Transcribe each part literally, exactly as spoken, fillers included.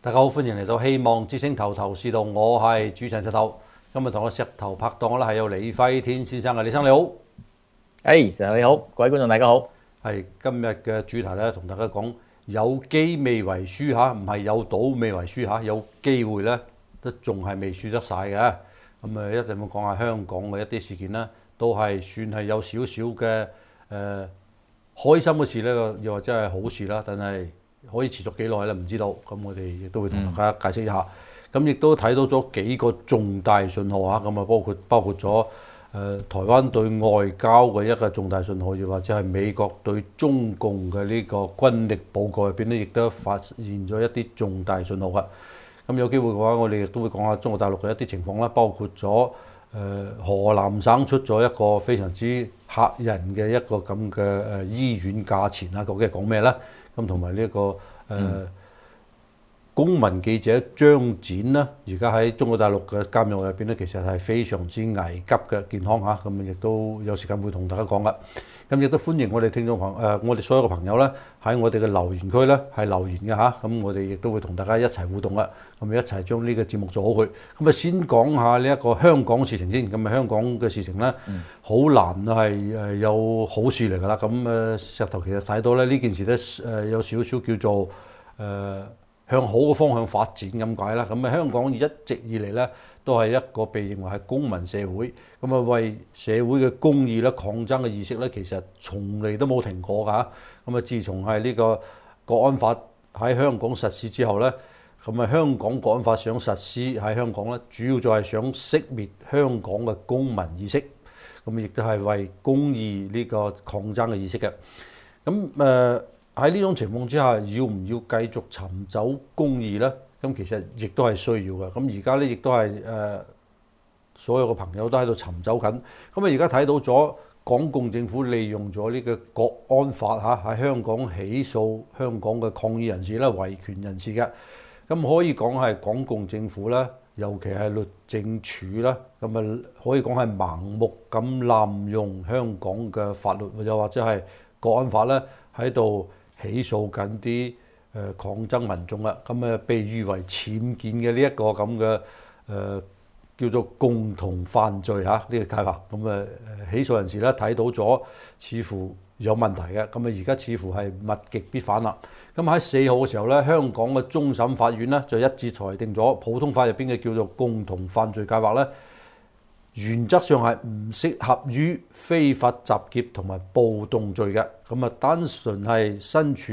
大家好，歡迎嚟到希望之星頭頭是道，我係主持人石頭。今日同我石頭拍檔咧係有李輝天先生嘅，李生你好。 誒，石頭你好，各位觀眾大家好。 係今日嘅主題咧，同大家講有機未為輸嚇，唔係有賭未為輸嚇，有機會咧都仲係未輸得晒嘅。咁誒一陣會講下香港嘅一啲事件啦，都係算係有少少嘅誒開心嘅事咧，又或者係好事啦，但係可以持續幾耐咧唔知道。咁我哋亦都會同大家解釋一下。咁亦都睇到咗幾個重大信號嚇，咁啊包括包括咗誒、呃、台灣對外交嘅一個重大信號，又或者係美國對中共嘅呢個軍力報告入邊咧，亦都發現咗一啲重大信號嘅。咁有機會嘅話，我哋亦都會講下中國大陸嘅一啲情況啦，包括咗誒、呃、河南省出咗一個非常之嚇人嘅一個咁嘅誒醫院價錢啊，究竟係講咩咧？咁同埋呢一個誒。呃嗯公民記者張展啦，而家喺中國大陸嘅監獄入邊咧，其實係非常之危急嘅健康嚇，咁亦都有時間會同大家講噶。咁亦都歡迎我哋聽眾朋誒、呃，我哋所有嘅朋友咧喺我哋嘅留言區咧係留言嘅嚇，咁我哋亦都會同大家一齊互動啦，咁一齊將呢個節目做好佢。咁啊，先講下呢一個香港事情先。咁啊，香港嘅事情咧，好、嗯、難係誒有好事嚟㗎啦。咁誒石頭其實睇到咧呢件事咧誒有少少叫做誒。呃向好嘅方向發展咁解啦，咁啊香港一直以嚟咧都係一個被認為係公民社會，咁啊為社會嘅公義咧抗爭嘅意識咧，其實從嚟都冇停過㗎。咁啊自從係呢個國安法喺香港實施之後咧，咁啊香港國安法想實施喺香港咧，主要就係想熄滅香港嘅公民意識，咁亦都係為公義呢個抗爭嘅意識嘅。咁誒。呃喺呢種情況之下，要唔要繼續尋找公義呢？咁其實亦都係需要嘅。咁而家咧亦都係誒、呃，所有嘅朋友都喺度尋找緊。咁啊，而家睇到咗港共政府利用咗呢個國安法嚇喺香港起訴香港嘅抗議人士啦、維權人士嘅。咁可以講係港共政府啦，尤其係律政處啦，咁啊可以講係盲目咁濫用香港嘅法律，又或者係國安法咧喺度起訴緊啲誒抗爭民眾啦，咁誒被譽為僭建嘅呢一個咁嘅誒叫做共同犯罪嚇呢個計劃，咁誒起訴人士咧睇到咗似乎有問題嘅，咁啊而家似乎係物極必反啦。咁喺四號嘅時候咧，香港嘅終審法院咧就一致裁定咗普通法入邊嘅叫做共同犯罪計劃咧，原則上係唔適合於非法集結同埋暴動罪嘅，咁啊單純係身處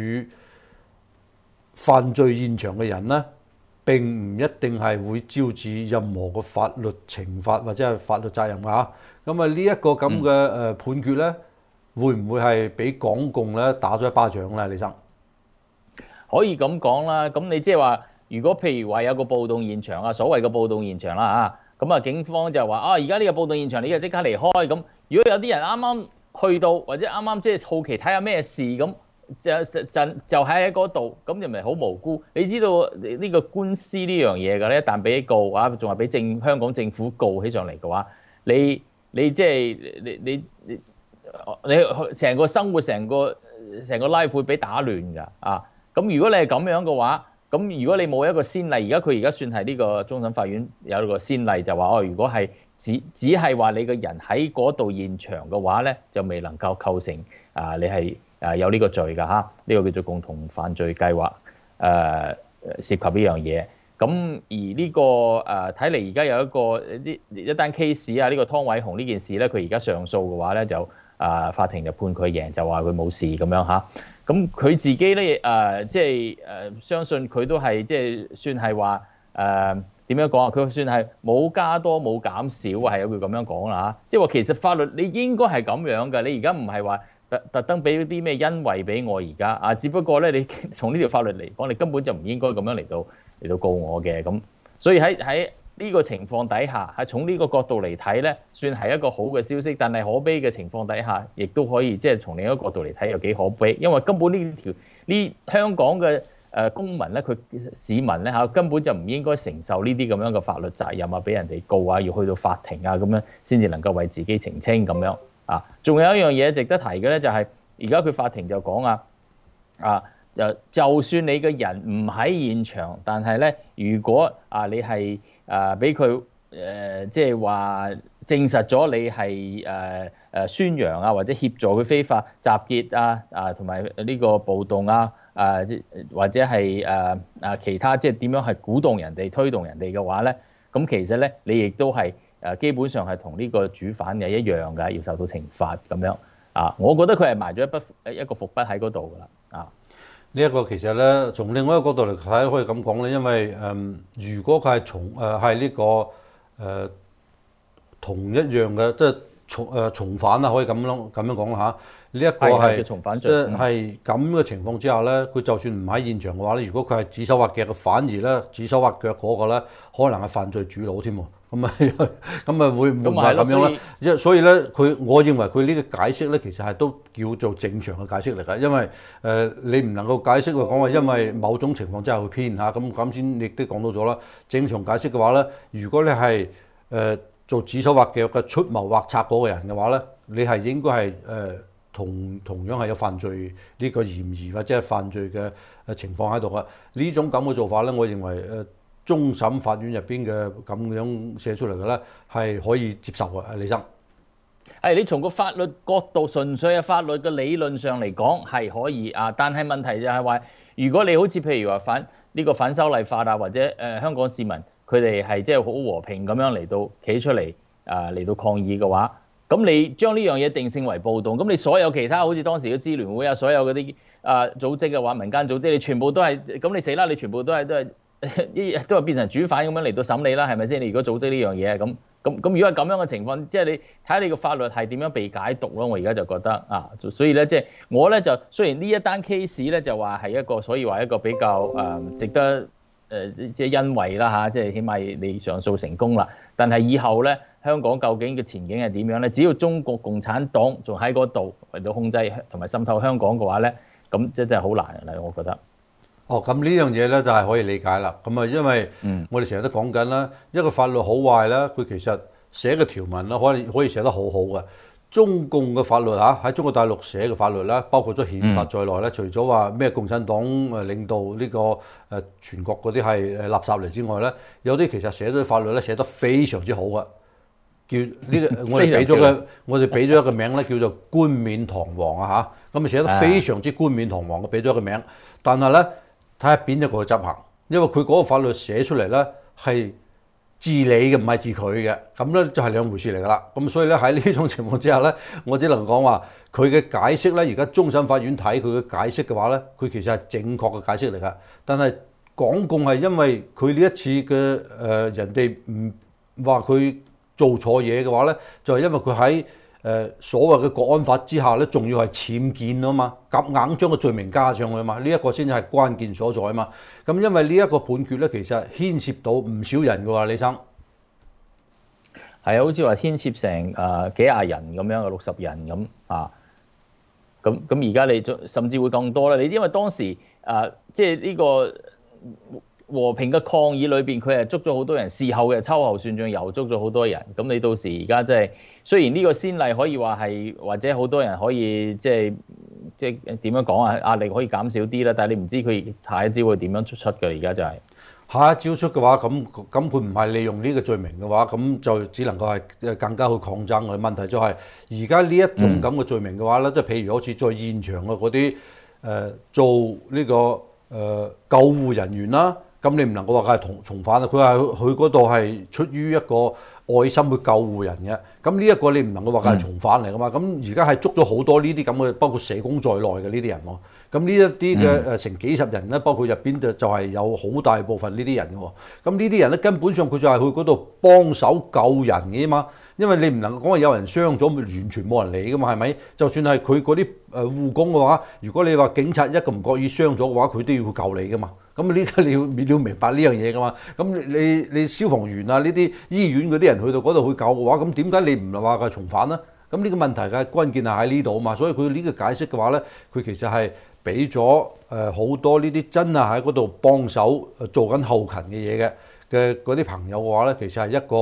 犯罪現場嘅人呢，並唔一定係會招致任何嘅法律懲罰或者係法律責任㗎嚇。咁啊呢一個咁嘅誒判決呢，會唔會係俾港共咧打咗一巴掌咧？李生可以咁講啦，咁你即係話，如果譬如話有個暴動現場啊，所謂嘅暴動現場啦嚇。咁啊，警方就話啊，而家呢個暴動現場，你就即刻離開。咁如果有啲人啱啱去到，或者啱啱即係好奇睇下咩事，咁就就就就喺喺嗰度，咁就咪好無辜。你知道呢個官司呢樣嘢㗎咧，一旦俾告啊，仲係俾政香港政府告起上嚟嘅話，你你即係你你你你成個生活成個成個 life 會俾打亂㗎啊！咁如果你係咁樣嘅話，咁如果你冇一個先例，而家佢而家算係呢個終審法院有一個先例，就話哦，如果係只只係話你個人喺嗰度現場嘅話咧，就未能夠構成啊，你係啊有呢個罪㗎嚇，呢、這個叫做共同犯罪計劃誒、呃、涉及呢樣嘢。咁而呢、這個誒睇嚟而家有一個啲一單 case 啊，呢個湯偉雄呢件事咧，佢而家上訴嘅話咧，就啊法庭就判佢贏，就話佢冇事咁樣嚇。咁佢自己咧誒，即係誒相信佢都係即係算係話誒點樣講啊？佢算係冇加多冇減少啊，係有句咁樣講啦嚇。即係話其實法律你應該係咁樣嘅，你而家唔係話特特登俾啲咩恩惠俾我而家啊，只不過咧你從呢條法律嚟講，你根本就唔應該咁樣嚟到嚟到告我嘅咁。所以喺喺呢個情況底下，係從呢個角度嚟睇咧，算係一個好嘅消息。但係可悲嘅情況底下，亦都可以即係從另一個角度嚟睇又幾可悲，因為根本呢條呢香港嘅誒公民咧，佢市民咧嚇根本就唔應該承受呢啲咁樣嘅法律責任啊，俾人哋告啊，要去到法庭啊咁樣先至能夠為自己澄清咁樣啊。仲有一樣嘢值得提嘅咧，就係而家佢法庭就講啊啊。 誒，就算你嘅人唔喺現場，但係咧，如果啊你係誒俾佢誒即係話證實咗你係誒誒宣揚啊，或者協助佢非法集結啊啊，同埋呢個暴動啊啊，或者係誒啊其他即係點樣係鼓動人哋、推動人哋嘅話咧，咁其實咧你亦都係誒基本上係同呢個主犯嘅一樣㗎，要受到懲罰咁樣啊。我覺得佢係埋咗一筆一個伏筆喺嗰度㗎啦啊。 呢一個其實咧，從另外一個角度嚟睇，可以咁講咧，因為誒、嗯，如果佢係從誒係呢個誒、呃、同一樣嘅，即係從誒從犯啦，可以咁樣咁樣講啦嚇。呢、這、一個係即係咁嘅情況之下咧，佢就算唔喺現場嘅話咧，如果佢係指手畫腳嘅，反而咧指手畫腳嗰個咧，可能係犯罪主腦添喎。咁啊，咁啊會唔會係咁樣咧？因所以咧，佢我認為佢呢個解釋咧，其實係都叫做正常嘅解釋嚟㗎。因為誒、呃、你唔能夠解釋話講話，因為某種情況之下會偏嚇。咁咁先亦都講到咗啦。正常解釋嘅話咧，如果你係誒、呃、做指手畫腳嘅出謀劃策嗰個人嘅話咧，你係應該係誒。呃同同樣係有犯罪呢個嫌疑或者係犯罪嘅誒情況喺度嘅，呢種咁嘅做法咧，我認為誒終審法院入邊嘅咁樣寫出嚟嘅咧係可以接受嘅，李生。 係你從個法律角度，純粹係法律嘅理論上嚟講係可以啊，但係問題就係話，如果你好似譬如話反呢個反修例法啊，或者誒香港市民佢哋係即係好和平咁樣嚟到企出嚟啊嚟到抗議嘅話。咁你將呢樣嘢定性為暴動，咁你所有其他好似當時嘅支聯會啊，所有嗰啲啊組織嘅話，民間組織，你全部都係咁，你死啦！你全部都係都係都係變成主犯咁樣嚟到審你啦，係咪先？你如果組織呢樣嘢，咁咁咁，如果係咁樣嘅情況，即係你睇下你個法律係點樣被解讀咯。我而家就覺得啊，所以咧即係我咧就雖然呢一單 case 咧就話係一個，所以話一個比較誒值得誒即係欣慰啦嚇，即係起碼你上訴成功啦。但係以後咧。香港究竟嘅前景係點樣咧？只要中國共產黨仲喺嗰度嚟到控制同埋滲透香港嘅話咧，咁即係好難啦，我覺得。 哦，咁呢樣嘢咧就係可以理解啦。咁啊，因為我哋成日都講緊啦，一個法律好壞咧，佢其實寫嘅條文咧可以可以寫得好好嘅。中共嘅法律嚇喺中國大陸寫嘅法律咧，包括咗憲法在內咧，除咗話咩共產黨誒領導呢個誒全國嗰啲係誒垃圾嚟之外咧，有啲其實寫咗法律咧寫得非常之好嘅。叫呢、這個我哋俾咗個我哋俾咗一個名咧，叫做冠冕堂皇啊嚇，咁啊寫得非常之冠冕堂皇嘅，俾咗一個名。但係咧睇下邊一個去執行，因為佢嗰個法律寫出嚟咧係治理嘅，唔係治佢嘅，咁咧就係兩回事嚟㗎啦。咁所以咧喺呢種情況之下咧，我只能講話佢嘅解釋咧，而家終審法院睇佢嘅解釋嘅話咧，佢其實係正確嘅解釋嚟㗎。但係港共係因為佢呢一次嘅誒、呃、人哋唔話佢做錯嘢嘅話咧，就係、是、因為佢喺誒所謂嘅國安法之下咧，仲要係僭建啊嘛，夾硬將個罪名加上去啊嘛，呢、這、一個先係關鍵所在啊嘛。咁因為呢一個判決咧，其實牽涉到唔少人嘅喎，李生。 係啊，好似話牽涉成誒幾廿人咁樣嘅，六十人咁啊。咁咁而家你甚至會更多啦。你因為當時誒即係呢個和平嘅抗議裏邊，佢係捉咗好多人，事後嘅秋後算賬又捉咗好多人。咁你到時而家即係雖然呢個先例可以話係，或者好多人可以即係即係點樣講啊？壓力可以減少啲啦，但係你唔知佢下一招會點樣出出嘅。而家就係、是、 下一招出嘅話，咁咁佢唔係利用呢個罪名嘅話，咁就只能夠係更加去抗爭嘅問題就係而家呢一種咁嘅罪名嘅話咧，即係、嗯、譬如好似在現場嘅嗰啲誒做呢、這個誒、呃、救護人員啦。咁你唔能夠話佢係同從犯啊！佢係佢嗰度係出於一個愛心去救護人嘅。咁呢一個你唔能夠話佢係從犯嚟噶嘛？咁而家係捉咗好多呢啲咁嘅，包括社工在內嘅呢啲人喎。咁呢一啲嘅誒成幾十人咧，包括入邊就就係有好大部分呢啲人嘅喎。咁呢啲人咧根本上佢就係去嗰度幫手救人嘅嘛。因為你唔能夠講話有人傷咗，完全冇人理噶嘛，係咪？就算係佢嗰啲誒護工嘅話，如果你話警察一個唔覺意傷咗嘅話，佢都要去救你噶嘛。咁呢家你要你要明白呢樣嘢噶嘛。咁你你消防員啊，呢啲醫院嗰啲人去到嗰度去救嘅話，咁點解你唔係話佢係從犯呢？咁呢個問題嘅關鍵係喺呢度啊嘛。所以佢呢個解釋嘅話咧，佢其實係俾咗誒好多呢啲真係喺嗰度幫手做緊後勤嘅嘢嘅嘅嗰啲朋友嘅話咧，其實係一個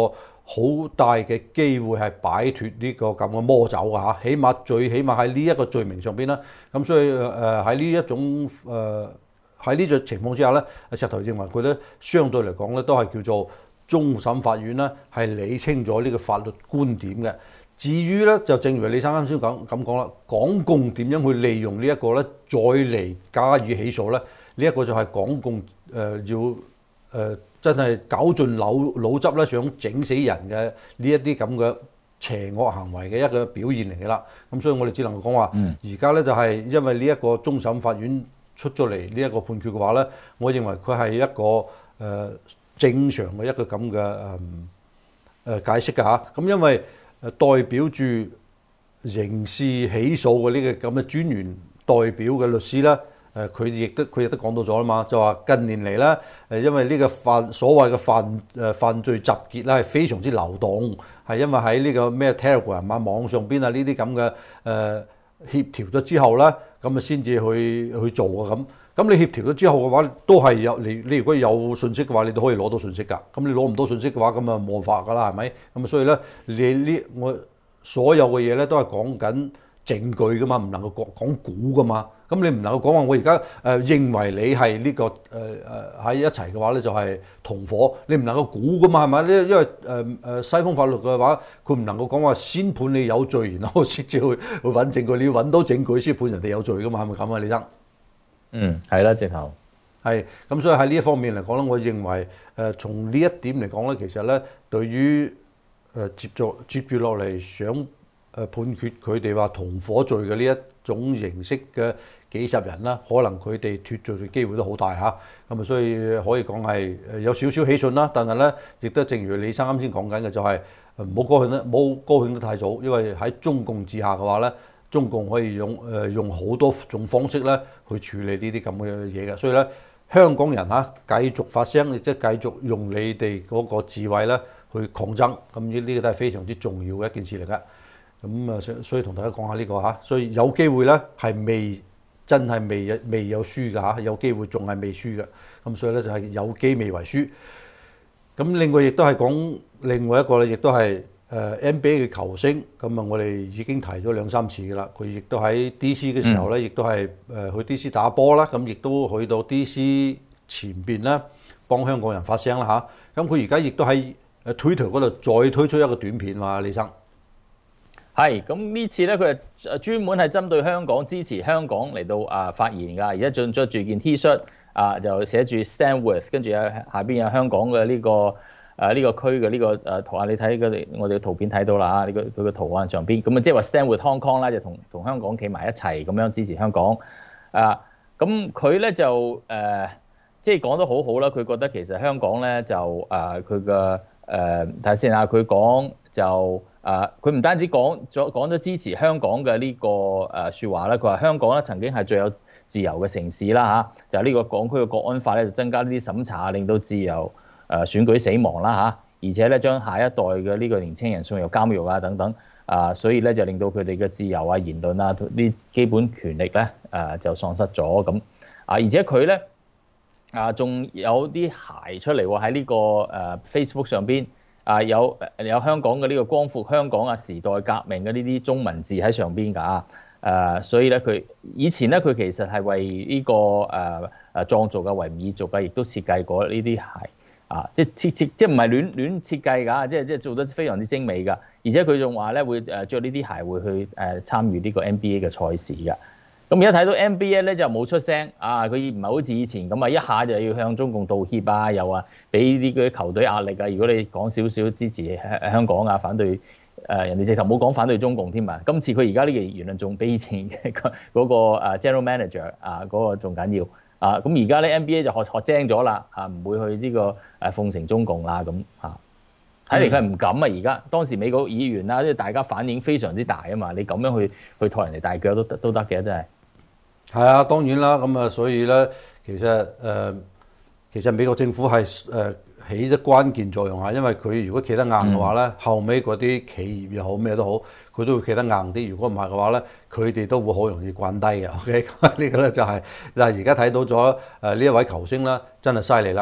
好大嘅機會係擺脱呢個咁嘅魔咒㗎嚇，起碼最起碼喺呢一個罪名上邊啦。咁所以誒喺呢一種誒喺呢種情況之下咧，石頭認為佢咧相對嚟講咧都係叫做終審法院咧係理清咗呢個法律觀點嘅。至於咧就正如李生啱先講咁講啦，港共點樣去利用呢一個咧再嚟加以起訴咧？呢一個就係港共誒、呃、要誒、呃、真係絞盡腦腦汁咧，想整死人嘅呢一啲咁嘅邪惡行為嘅一個表現嚟嘅啦。咁所以我哋只能夠講話，而家咧就係因為呢一個終審法院出咗嚟呢一個判決嘅話咧，我認為佢係一個誒、呃、正常嘅一個咁嘅誒誒解釋㗎嚇。咁因為誒代表住刑事起訴嘅呢個咁嘅專員代表嘅律師咧。誒佢亦都佢亦都講到咗啦嘛，就話近年嚟咧誒，因為呢個犯所謂嘅犯誒犯罪集結咧係非常之流動，係因為喺呢個咩 Telegram 啊網上邊啊呢啲咁嘅誒協調咗之後咧，咁啊先至去去做啊咁。咁你協調咗之後嘅話，都係有你你如果有信息嘅話，你都可以攞到信息㗎。咁你攞唔到信息嘅話，咁啊冇辦法㗎啦，係咪？咁啊所以咧，你呢我所有嘅嘢咧都係講緊證據噶嘛，唔能夠講講估噶嘛。咁你唔能夠講話我而家誒認為你係呢、這個誒誒喺一齊嘅話咧，就係同伙。你唔能夠估噶嘛，係咪？呢因為誒誒、呃、西方法律嘅話，佢唔能夠講話先判你有罪，然後先至去去揾證據。你要揾到證據先判人哋有罪噶嘛，係咪咁啊？李生？ 嗯，係啦，直頭係咁，所以喺呢一方面嚟講咧，我認為誒、呃、從呢一點嚟講咧，其實咧對於誒、呃、接續接住落嚟想誒判決佢哋話同伙罪嘅呢一種形式嘅幾十人啦，可能佢哋脱罪嘅機會都好大嚇。咁啊，所以可以講係誒有少少喜訊啦。但係咧，亦都正如李生啱先講緊嘅，就係唔好高興得冇高興得太早，因為喺中共治下嘅話咧，中共可以用誒、呃、用好多種方式咧去處理呢啲咁嘅嘢嘅。所以咧，香港人嚇繼續發聲，亦即係繼續用你哋嗰個智慧咧去抗爭。咁呢呢個都係非常之重要嘅一件事嚟㗎。咁啊，所以同大家講下呢個嚇，所以有機會咧係未真係未有未有輸㗎嚇，有機會仲係未輸嘅。咁所以咧就係有機未為輸。咁另外亦都係講另外一個咧，亦都係誒 N B A 嘅球星。咁啊，我哋已經提咗兩三次㗎啦。佢亦都喺 D C 嘅時候咧，亦都係誒去 D C 打波啦。咁亦都去到 D C 前邊咧幫香港人發聲啦嚇。咁佢而家亦都喺誒 Twitter 嗰度再推出一個短片嘛，李生。 係，咁呢次咧佢係專門係針對香港支持香港嚟到啊發言㗎，而家著著住件 T 恤啊，就寫住 Stand With， 跟住有下邊有香港嘅呢、這個誒呢、啊這個區嘅呢個誒圖案，你睇佢我哋嘅圖片睇到啦啊，呢、這個佢個圖案上邊，咁啊即係話 Stand With Hong Kong 啦，就同同香港企埋一齊咁樣支持香港啊，咁佢咧就誒即係講得好好啦，佢覺得其實香港咧就誒佢嘅誒睇下先啊，佢講就。誒佢唔單止講咗講咗支持香港嘅呢個誒説話啦，佢話香港咧曾經係最有自由嘅城市啦嚇，就係呢個港區嘅國安法咧就增加呢啲審查，令到自由誒選舉死亡啦嚇，而且咧將下一代嘅呢個年輕人送入監獄啊等等啊，所以咧就令到佢哋嘅自由啊言論啊啲基本權力咧誒就喪失咗咁啊，而且佢咧啊仲有啲鞋出嚟喎喺呢個誒 Facebook 上邊。啊有有香港嘅呢個光復香港啊時代革命嘅呢啲中文字喺上邊㗎，誒所以咧佢以前咧佢其實係為呢個誒誒壯族嘅維吾爾族啊，亦都設計過呢啲鞋啊，即係設設即係唔係亂亂設計㗎，即係即係做得非常之精美㗎，而且佢仲話咧會誒著呢啲鞋會去誒參與呢個 N B A 嘅賽事㗎。咁而家睇到 N B A 咧就冇出聲啊！佢唔係好似以前咁啊，一下就要向中共道歉啊，又話俾啲嗰啲球隊壓力啊。如果你講少少支持香港啊，反對誒人哋直頭冇講反對中共添啊。今次佢而家呢個言論仲比以前嘅嗰個 general manager 啊嗰個仲緊要啊。咁而家咧 N B A 就學學精咗啦啊，唔會去呢個誒奉承中共啦咁啊。睇嚟佢係唔敢啊！而家當時美國議員啦，即係大家反應非常之大啊嘛。你咁樣去去托人哋大腳都都得嘅，真係。 係啊，當然啦，咁啊，所以咧，其實誒、呃，其實美國政府係誒、呃、起咗關鍵作用啊，因為佢如果企得硬嘅話咧，嗯、後尾嗰啲企業又好咩都好，佢都會企得硬啲。如果唔係嘅話咧，佢哋都會好容易滾低嘅。OK，呢個咧就係、是，但係而家睇到咗誒呢一位球星啦，真係犀利啦！佢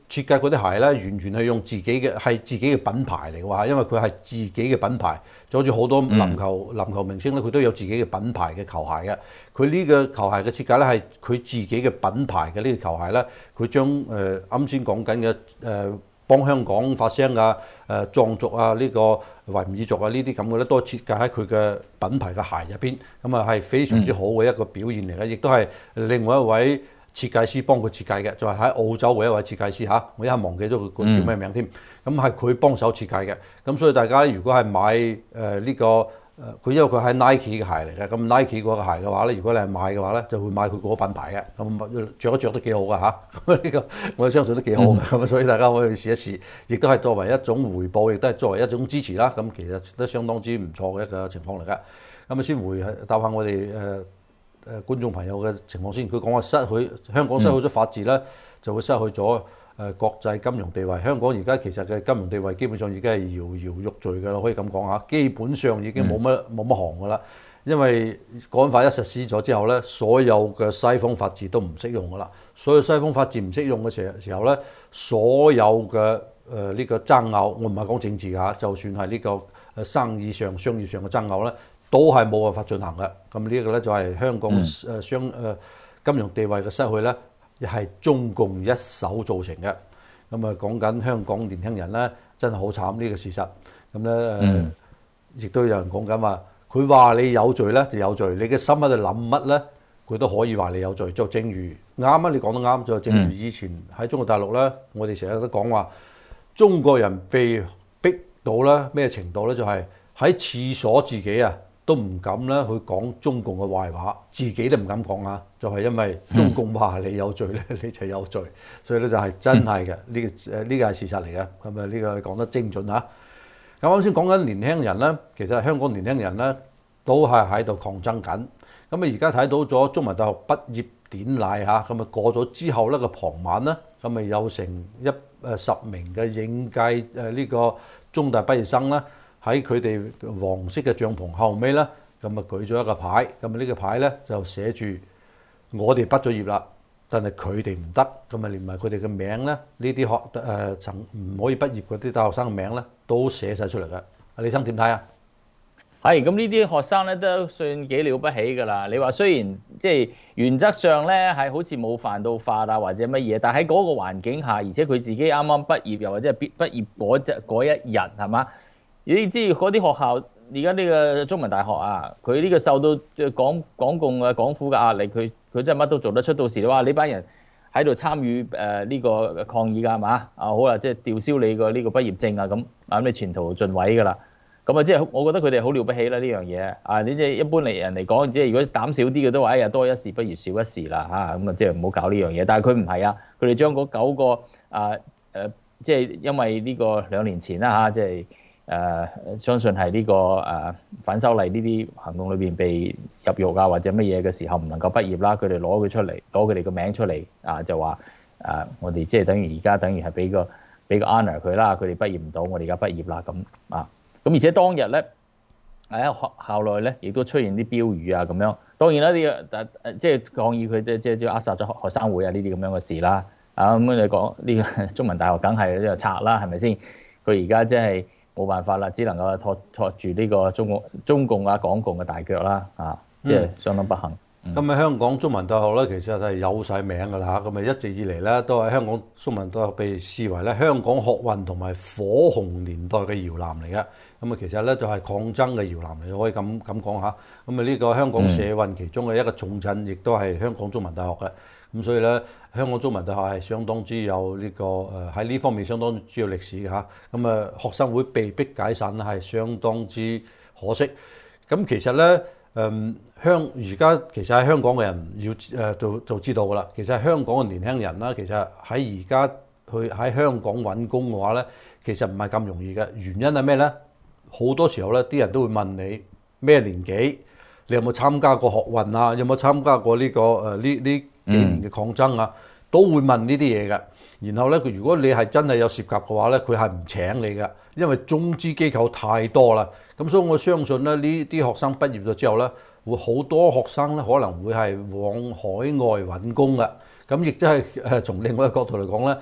設計嗰啲鞋咧，完全係用自己嘅係自己嘅品牌嚟嘅話，因為佢係自己嘅品牌，就好似好多籃球、嗯、籃球明星咧，佢都有自己嘅品牌嘅球鞋嘅。佢呢個球鞋嘅設計咧係佢自己嘅品牌嘅呢個球鞋咧，佢將誒啱先講緊嘅誒幫香港發聲啊、誒藏族啊、呢、這個維吾爾族啊呢啲咁嘅咧，都設計喺佢嘅品牌嘅鞋入邊，咁啊係非常之好嘅一個表現嚟嘅，亦都係另外一位設計師幫佢設計嘅，就係、是、喺澳洲嘅一位設計師嚇，我一下忘記咗佢叫咩名添。咁係佢幫手設計嘅，咁所以大家如果係買誒呢、呃這個誒，佢、呃、因為佢係 Nike 嘅鞋嚟嘅，咁 Nike 嗰個鞋嘅話咧，如果你係買嘅話咧，就會買佢嗰個品牌嘅，咁着一着都幾好噶嚇。呢、啊這個我相信都幾好嘅，咁、嗯、所以大家可以試一試，亦都係作為一種回報，亦都係作為一種支持啦。咁其實都相當之唔錯嘅一個情況嚟嘅。咁啊先回答下我哋誒。呃誒觀眾朋友嘅情況先，佢講話失去香港失去咗法治咧，就會失去咗誒國際金融地位。香港而家其實嘅金融地位基本上已經係搖搖欲墜㗎啦，可以咁講嚇。基本上已經冇乜冇乜行㗎啦，因為國安法一實施咗之後咧，所有嘅西方法治都唔適用㗎啦。所有西方法治唔適用嘅時時候咧，所有嘅誒呢個爭拗，我唔係講政治嚇，就算係呢個誒生意上、商業上嘅爭拗咧，都係冇辦法進行嘅，咁呢一個咧就係香港誒商誒金融地位嘅失去咧，係中共一手造成嘅。咁啊講緊香港年輕人咧，真係好慘呢個事實。咁咧誒，亦都有人講緊話，佢話你有罪咧就有罪，你嘅心喺度諗乜咧，佢都可以話你有罪。就正如啱啊，你講得啱，就正如以前喺中國大陸咧，我哋成日都講話，中國人被逼到咧咩程度咧，就係喺廁所自己啊，都唔敢咧去講中共嘅壞話，自己都唔敢講啊！就係、是、因為中共話你有罪咧，你就有罪，所以咧就係真係嘅，呢、這個誒呢個係事實嚟嘅。咁啊呢個你講得精準嚇。咁啱先講緊年輕人咧，其實香港年輕人咧都係喺度抗爭緊。咁啊而家睇到咗中文大學畢業典禮嚇，咁啊過咗之後咧個傍晚咧，咁啊有成一誒十名嘅應屆誒呢個中大畢業生啦。喺佢哋黃色嘅帳篷後尾咧，咁啊舉咗一個牌，咁啊呢個牌咧就寫住我哋畢咗業啦，但係佢哋唔得，咁啊連埋佢哋嘅名咧，呢啲學誒曾唔可以畢業嗰啲大學生嘅名咧，都寫晒出嚟㗎。阿李生點睇啊？ 係，咁呢啲學生咧都算幾了不起㗎啦。你話雖然即係原則上咧係好似冇犯到法啊或者乜嘢，但喺嗰個環境下，而且佢自己啱啱畢業又或者係畢畢業嗰隻嗰一日係嘛？你知嗰啲學校而家呢個中文大學啊，佢呢個受到港港共啊港府嘅壓力，佢佢真係乜都做得出。到時你話呢班人喺度參與誒呢個抗議㗎係嘛？啊好啦，即係吊銷你個呢個畢業證啊咁，啊咁你前途盡毀㗎啦。咁啊即係我覺得佢哋好了不起啦呢樣嘢啊！你即係一般嚟人嚟講，即係如果膽小啲嘅都話一日多一事不如少一事啦嚇，咁啊即係唔好搞呢樣嘢。但係佢唔係啊，佢哋將嗰九個啊誒，即係因為呢個兩年前啦嚇，即係。誒、呃、相信係呢、這個誒、呃、反修例呢啲行動裏邊被入獄啊或者乜嘢嘅時候唔能夠畢業啦，佢哋攞佢出嚟，攞佢哋個名出嚟啊，就話誒、呃、我哋即係等於而家等於係俾個俾個 honor 佢啦，佢哋畢業唔到，我哋而家畢業啦咁啊，咁而且當日咧喺學校內咧亦都出現啲標語啊咁樣，當然啦呢個誒即係抗議佢即係即係扼殺咗學學生會啊呢啲咁樣嘅事啦，啊咁你講呢個中文大學梗係呢個賊啦係咪先？佢而家即係。冇辦法啦，只能夠托托住呢個中共、中共啊、港共嘅大腳啦，啊，即係相當不幸。咁、 嗯、啊、嗯，香港中文大學咧，其實係有晒名㗎啦嚇，咁啊一直以嚟咧都係香港中文大學被視為咧香港學運同埋火紅年代嘅搖籃嚟嘅。咁啊其實咧就係抗爭嘅搖籃嚟，可以咁咁講下。咁啊呢個香港社運其中嘅一個重鎮，亦都係香港中文大學嘅。咁所以咧，香港中文大學係相當之有呢個誒喺呢方面相當之有歷史嘅嚇。咁啊，學生會被逼解散係相當之可惜。咁其實咧，誒香而家其實喺香港嘅人要誒就就知道㗎啦。其實香港嘅年輕人啦，其實喺而家去喺香港揾工嘅話咧，其實唔係咁容易嘅。原因係咩咧？好多時候咧，啲人都會問你咩年紀，你有冇參加過學運啊？有冇參加過呢個誒呢呢？幾年嘅抗爭啊，都會問呢啲嘢嘅。然後咧，佢如果你係真係有涉及嘅話咧，佢係唔請你嘅，因為中資機構太多啦。咁所以我相信咧，呢啲學生畢業咗之後咧，會好多學生咧可能會係往海外揾工嘅。咁亦都係誒從另外一個角度嚟講咧，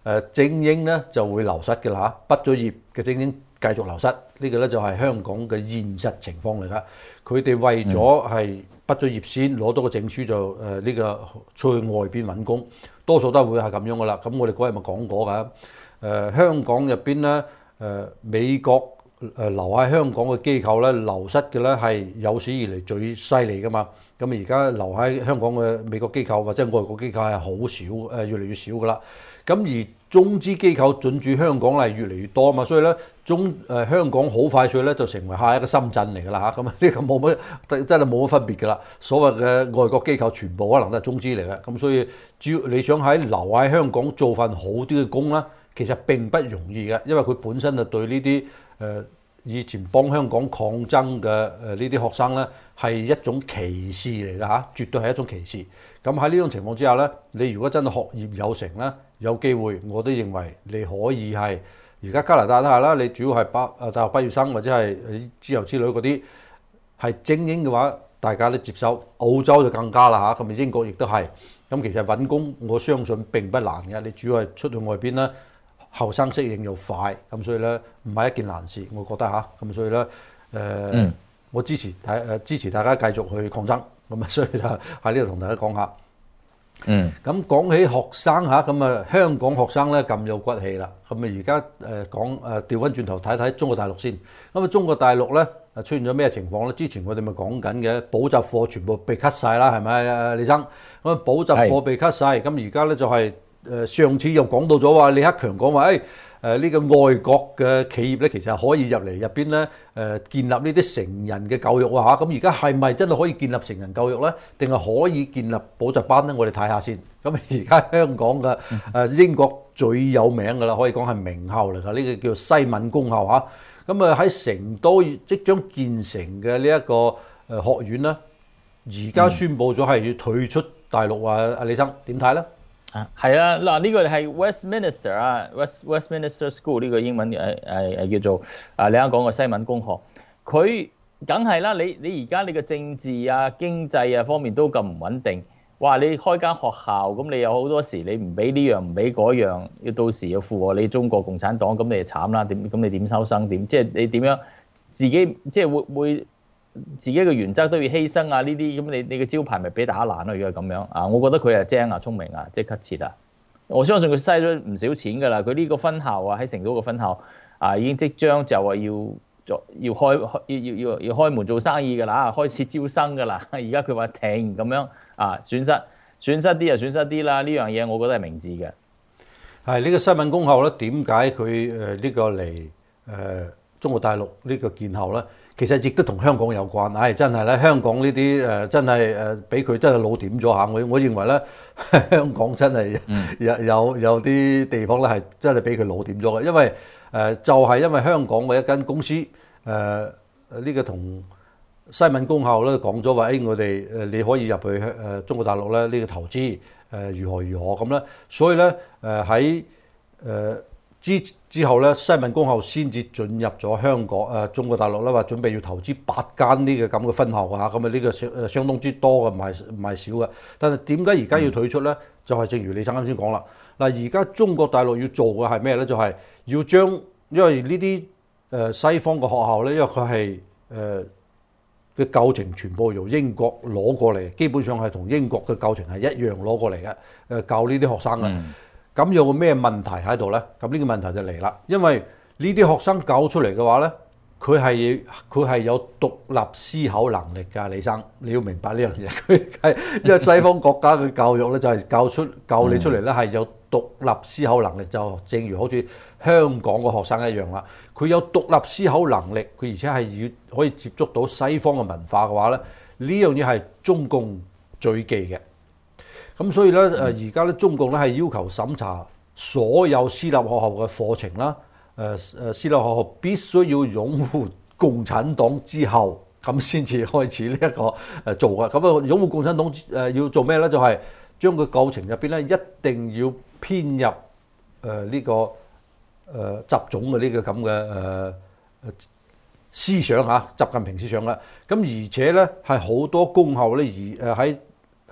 誒精英咧就會流失嘅啦嚇，畢咗業嘅精英繼續流失，呢個咧就係香港嘅現實情況嚟㗎。佢哋為咗係畢咗業先攞到個證書就誒呢個出去外邊揾工，多數都係會係咁樣噶啦。咁我哋嗰日咪講過㗎。誒香港入邊咧誒美國誒留喺香港嘅機構咧流失嘅咧係有史以嚟最犀利㗎嘛。咁而家留喺香港嘅美國機構或者外國機構係好少誒，越嚟越少㗎啦。咁而中資機構進駐香港係越嚟越多啊嘛，所以咧中誒、呃、香港好快脆咧就成為下一個深圳嚟㗎啦嚇，咁啊呢個冇乜真係冇乜分別㗎啦。所謂嘅外國機構全部可能都係中資嚟嘅，咁所以只要你想喺留喺香港做份好啲嘅工啦，其實並不容易嘅，因為佢本身就對呢啲誒以前幫香港抗爭嘅誒呢啲學生咧係一種歧視嚟㗎嚇，絕對係一種歧視。咁喺呢種情況之下咧，你如果真係學業有成咧，有機會我都認為你可以係而家加拿大都係啦，你主要係畢誒大學畢業生或者係之後之類嗰啲係精英嘅話，大家都接受。澳洲就更加啦嚇，咁英國亦都係。咁其實揾工我相信並不難嘅，你主要係出去外邊咧。後生適應又快，咁所以咧唔係一件難事，我覺得嚇。咁所以咧誒，呃嗯、我支持大誒支持大家繼續去抗爭。咁啊，所以就喺呢度同大家講下。嗯。咁講起學生嚇，咁啊香港學生咧咁有骨氣啦。咁啊而家誒講誒調翻轉頭睇睇中國大陸先。咁啊中國大陸咧誒出現咗咩情況咧？之前我哋咪講緊嘅補習課全部被 cut 晒啦，係咪啊李生？咁啊補習課被 cut 晒，咁而家咧就係、是。誒上次又講到咗話，李克強講話，誒誒呢個外國嘅企業咧，其實係可以入嚟入邊咧，誒建立呢啲成人嘅教育啊嚇。咁而家係咪真係可以建立成人教育咧？定係可以建立補習班咧？我哋睇下先。咁而家香港嘅誒英國最有名㗎啦，可以講係名校嚟㗎，呢個叫西敏公校嚇。咁啊喺成都即將建成嘅呢一個誒學院咧，而家宣布咗係要退出大陸啊！阿李生點睇咧？ 啊，係啊，嗱呢個係 Westminster 啊 ，West Westminster School 呢個英文誒誒誒叫做啊，你啱講個西敏公學，佢梗係啦，你你而家你嘅政治啊、經濟啊方面都咁唔穩定，哇！你開間學校咁，你有好多時你唔俾呢樣唔俾嗰樣，要到時要附和你中國共產黨，咁你就慘啦，點咁你點收生點？即係你點樣自己即係會會。自己嘅原則都要犧牲啊！呢啲咁你你嘅招牌咪俾打爛咯？如果係咁樣啊，我覺得佢係精啊、聰明啊，即刻切啊！我相信佢嘥咗唔少錢㗎啦。佢呢個分校啊，喺成都個分校啊，已經即將就話要做要開要要要要開門做生意㗎啦，開始招生㗎啦。而家佢話停咁樣啊，損失損失啲就損失啲啦。呢樣嘢我覺得係明智嘅。 係呢個西敏公校咧，點解佢誒呢個嚟誒、呃、中國大陸呢個建校咧？其實亦都同香港有關，唉、哎，真係咧，香港呢啲誒真係誒俾佢真係老點咗下。我我認為咧，香港真係有有有啲地方咧係真係俾佢老點咗嘅，因為誒、呃、就係、是、因為香港嘅一間公司誒呢、呃這個同西敏公校咧講咗話，誒、哎、我哋誒你可以入去誒中國大陸咧呢、這個投資誒、呃、如何如何咁咧，所以咧誒喺誒。之之後咧，西敏公校先至進入咗香港誒、呃、中國大陸啦，話準備要投資八間呢個咁嘅分校啊，咁啊呢個相誒相當之多嘅，唔係唔係少嘅。但係點解而家要退出咧？嗯、就係正如李生啱先講啦。嗱，而家中國大陸要做嘅係咩咧？就係、是、要將因為呢啲誒西方嘅學校咧，因為佢係誒嘅教程全部由英國攞過嚟，基本上係同英國嘅教程係一樣攞過嚟嘅，誒教呢啲學生嘅。嗯咁有個咩問題喺度咧？咁呢個問題就嚟啦，因為呢啲學生教出嚟嘅話咧，佢係佢係有獨立思考能力㗎，李生，你要明白呢樣嘢。佢係因為西方國家嘅教育咧，就係教出教你出嚟咧係有獨立思考能力，就正如好似香港嘅學生一樣啦。佢有獨立思考能力，佢而且係要可以接觸到西方嘅文化嘅話咧，呢樣嘢係中共最忌嘅。咁所以咧，誒而家咧，中共咧係要求審查所有私立學校嘅課程啦，誒誒私立學校必須要擁護共產黨之後，咁先至開始呢一個誒做嘅。咁啊，擁護共產黨誒要做咩咧？就係、是、將個教程入邊咧，一定要編入誒呢、呃這個誒習總嘅呢個咁嘅誒思想嚇，習近平思想啦。咁而且咧係好多公校咧，而誒喺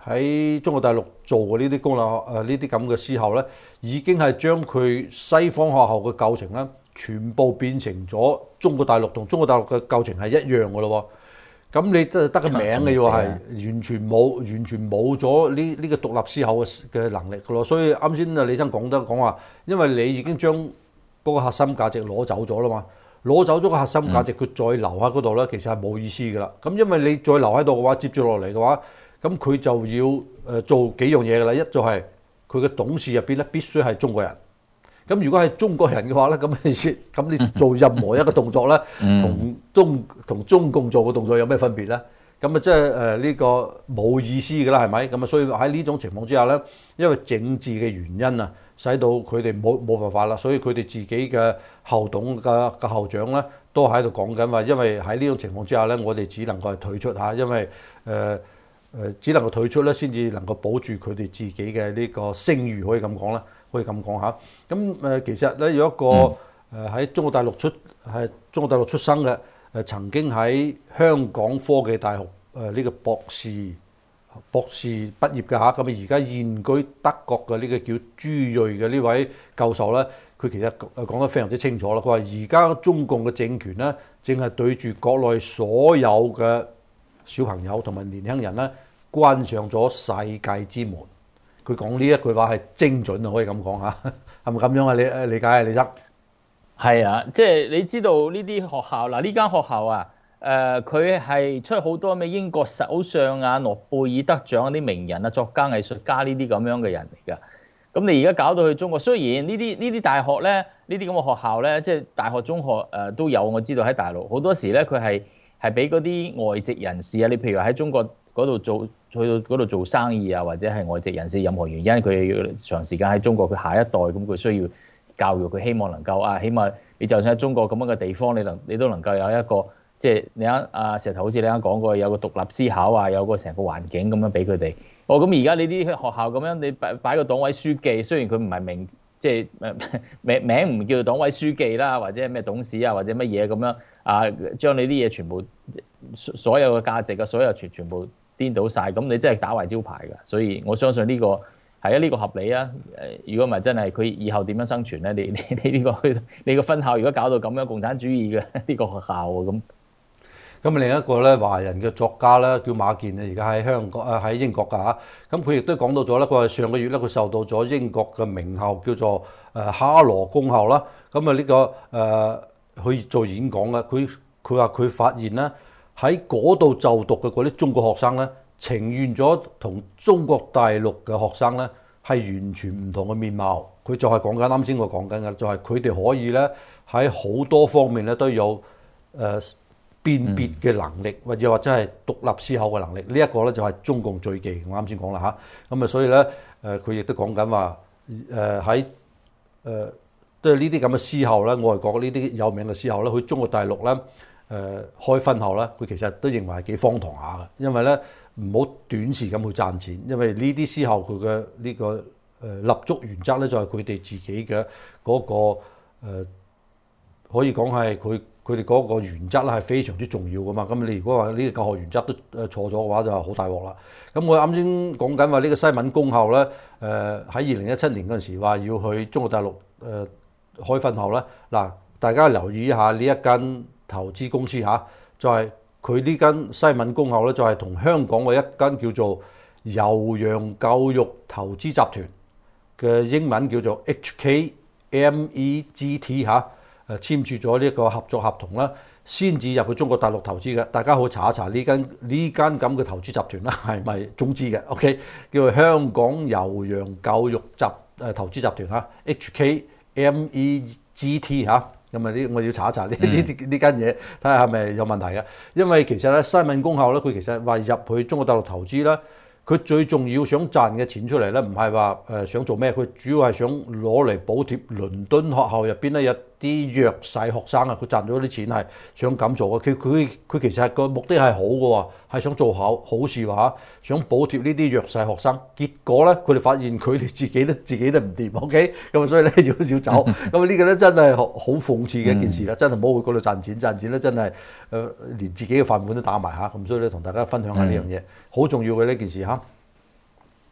喺中國大陸做嘅呢啲公立誒呢啲咁嘅私校咧，已經係將佢西方學校嘅教程咧，全部變成咗中國大陸同中國大陸嘅教程係一樣嘅咯喎。咁你得得個名嘅喎，係完全冇完全冇咗呢呢個獨立思考嘅嘅能力嘅咯。所以啱先啊李生講得講話，因為你已經將嗰個核心價值攞走咗啦嘛，攞走咗個核心價值，佢再留喺嗰度咧，其實係冇意思㗎啦。咁因為你再留喺度嘅話，接住落嚟嘅話，咁佢就要誒做幾樣嘢㗎啦。一就係佢嘅董事入邊咧必須係中國人。咁如果係中國人嘅話咧，咁你咁你做任何一個動作咧，同中同中共做嘅動作有咩分別咧？咁啊，即係誒呢個冇意思㗎啦，係咪？咁啊，所以喺呢種情況之下咧，因為政治嘅原因啊，使到佢哋冇冇辦法啦，所以佢哋自己嘅後董嘅嘅後長咧，都喺度講緊話，因為喺呢種情況之下咧，我哋只能夠係退出嚇，因為誒誒、呃呃、只能夠退出咧，先至能夠保住佢哋自己嘅呢個聲譽，可以咁講啦。可以咁講下，咁誒其實咧有一個誒喺中國大陸出係中國大陸出生嘅誒，曾經喺香港科技大學誒呢個博士博士畢業嘅嚇，咁啊而家現居德國嘅呢個叫朱銳嘅呢位教授咧，佢其實誒講得非常之清楚啦。佢話而家中共嘅政權咧，正係對住國內所有嘅小朋友同埋年輕人咧，關上咗世界之門。佢講呢一句話係精準啊，可以咁講嚇，係咪咁樣啊？你理解啊，李生？ 係啊，即係你知道呢啲學校嗱，呢間學校啊，誒佢係出好多咩英國首相啊、諾貝爾得獎嗰啲名人啊、作家、藝術家呢啲咁樣嘅人嚟㗎。咁你而家搞到去中國，雖然呢啲呢啲大學咧，呢啲咁嘅學校咧，即係大學、中學誒都有，我知道喺大陸好多時咧，佢係係俾嗰啲外籍人士啊，你譬如喺中國嗰度做。去到嗰度做生意啊，或者係外籍人士，任何原因佢要長時間喺中國，佢下一代咁佢需要教育，佢希望能夠啊，起碼你就算喺中國咁樣嘅地方，你能你都能夠有一個即係你啱啊石頭好似你啱講過，有個獨立思考啊，有個成個環境咁樣俾佢哋。哦，咁而家你啲學校咁樣，你擺擺個黨委書記，雖然佢唔係名即係名名唔叫做黨委書記啦，或者係咩董事啊，或者乜嘢咁樣啊，將你啲嘢全部所有嘅價值啊，所有全全部。顛倒晒，咁你真係打壞招牌㗎，所以我相信呢個係啊，呢個合理啊。誒，如果唔係真係佢以後點樣生存咧？你你你呢個你個分校如果搞到咁樣共產主義嘅呢個學校喎咁。 咁另一個咧華人嘅作家咧叫馬健啊，而家喺香港誒喺英國㗎嚇。咁佢亦都講到咗咧，佢話上個月咧佢受到咗英國嘅名校叫做誒哈羅公校啦。咁啊呢個誒去做演講嘅，佢佢話佢發現咧。喺嗰度就讀嘅嗰啲中國學生咧，呈現咗同中國大陸嘅學生咧係完全唔同嘅面貌。佢就係講緊啱先我講緊嘅，就係佢哋可以咧喺好多方面咧都有誒、呃、辨別嘅能力，或者或者係獨立思考嘅能力。呢、這、一個咧就係中共最忌。我啱先講啦嚇。咁啊，所以咧誒佢亦都講緊話誒喺誒都係呢啲咁嘅私校咧，外國呢啲有名嘅私校咧，去中國大陸咧。誒、呃、開分校咧，佢其實都認為係幾荒唐下嘅，因為咧唔好短時咁去賺錢，因為呢啲私校佢嘅呢個誒、呃、立足原則咧，就係佢哋自己嘅嗰、那個、呃、可以講係佢佢哋嗰個原則咧係非常之重要噶嘛。咁你如果話呢個教學原則都誒錯咗嘅話，就係好大鑊啦。咁我啱先講緊話呢個西敏公校咧，誒喺二零一七年嗰陣時話要去中國大陸誒、呃、開分校咧，嗱大家留意一下呢一間。投資公司嚇，就係佢呢間西敏公校咧，就係同香港嘅一間叫做悠揚教育投資集團嘅英文叫做 H K M E G T 嚇，誒簽署咗呢一個合作合同啦，先至入去中國大陸投資嘅。大家可以查一查呢間呢間咁嘅投資集團啦，係咪中資嘅 ？OK， 叫做香港悠揚教育集誒投資集團嚇 ，H K M E G T 嚇。咁啊！呢我要查一查呢呢啲呢間嘢，睇下係咪有問題嘅。因為其實咧，西敏公校咧，佢其實話入去中國大陸投資咧，佢最重要想賺嘅錢出嚟咧，唔係話誒想做咩，佢主要係想攞嚟補貼倫敦學校入邊咧有啲弱勢學生啊，佢賺咗啲錢係想咁做嘅。佢佢佢其實係個目的係好嘅喎，係想做好好事話嚇，想補貼呢啲弱勢學生。結果咧，佢哋發現佢哋自己都自己都唔掂 ，OK，咁所以咧要要走。咁呢個咧真係好好諷刺嘅一件事啦，真係唔好去嗰度賺錢，賺錢咧真係誒、呃、連自己嘅飯碗都打埋嚇。咁所以咧同大家分享下呢樣嘢，好重要嘅呢件事嚇。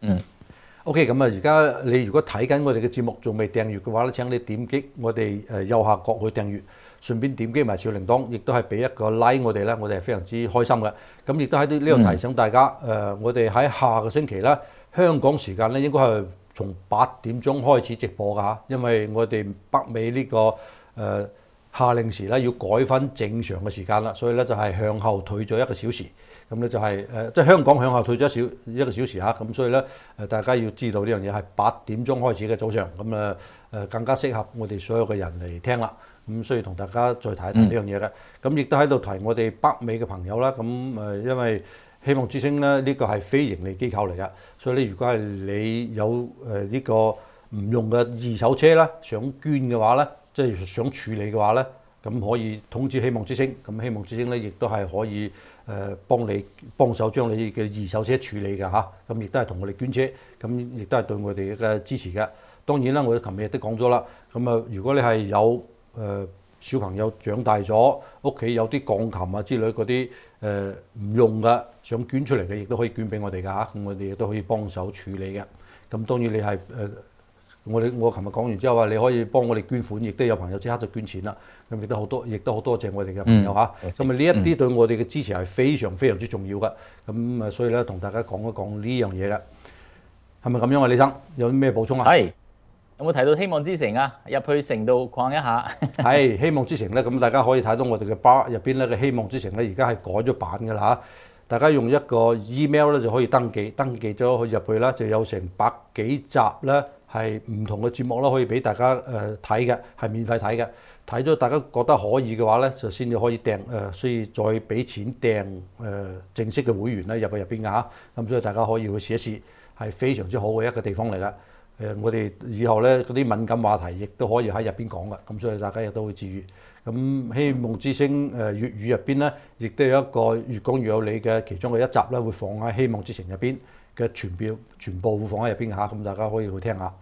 嗯。 OK，咁啊，而家你如果睇緊我哋嘅節目仲未訂閱嘅話咧，請你點擊我哋誒右下角去訂閱，順便點擊埋小鈴鐺，亦都係俾一個 like 我哋咧，我哋係非常之開心嘅。咁亦都喺呢度提醒大家，誒、呃，我哋喺下個星期咧，香港時間咧應該係從八點鐘開始直播㗎嚇，因為我哋北美呢、這個誒、呃、夏令時咧要改翻正常嘅時間啦，所以咧就係向後退咗一個小時。咁咧就係誒，即係香港向後退咗一小一個小時嚇，咁所以咧誒，大家要知道呢樣嘢係八點鐘開始嘅早上，咁誒誒更加適合我哋所有嘅人嚟聽啦。咁所以同大家再睇一睇呢樣嘢嘅。咁亦都喺度提我哋北美嘅朋友啦。咁誒，因為希望之星咧呢個係非盈利機構嚟㗎，所以咧如果係你有誒呢個唔用嘅二手車啦，想捐嘅話咧，即係想處理嘅話咧，咁可以通知希望之星。咁希望之星咧亦都係可以。誒幫你幫手將你嘅二手車處理嘅嚇，咁亦都係同我哋捐車，咁亦都係對我哋嘅支持嘅。當然啦，我哋琴日亦都講咗啦，咁啊，如果你係有誒、呃、小朋友長大咗，屋企有啲鋼琴啊之類嗰啲誒唔用嘅，想捐出嚟嘅，亦都可以捐俾我哋㗎嚇，咁我哋亦都可以幫手處理嘅。咁當然你係誒。呃我哋我琴日講完之後話，你可以幫我哋捐款，亦都有朋友即刻就捐錢啦。咁亦都好多，亦都好多謝我哋嘅朋友嚇。咁啊呢一啲對我哋嘅支持係非常非常之重要嘅。咁啊所以咧，同大家講一講呢樣嘢嘅，係咪咁樣啊？李生有啲咩補充啊？ 係有冇提到希望之城啊？入去城度逛一下。 係希望之城咧，咁大家可以睇到我哋嘅 bar 入邊咧嘅希望之城咧，而家係改咗版㗎啦嚇。大家用一個 email 咧就可以登記，登記咗可以入去啦，就有成百幾集咧。係唔同嘅節目啦，可以俾大家誒睇嘅，係免費睇嘅。睇咗大家覺得可以嘅話咧，就先至可以訂誒、呃，所以再俾錢訂誒、呃、正式嘅會員咧入去入邊㗎嚇。咁所以大家可以去試一試，係非常之好嘅一個地方嚟㗎。誒、呃，我哋以後咧嗰啲敏感話題亦都可以喺入邊講㗎。咁所以大家亦都會注意。咁希望之星誒粵語入邊咧，亦都有一個越講越有理嘅其中嘅一集咧，會放喺希望之城入邊。嘅全部全部會放喺入邊嚇，咁大家可以去聽下。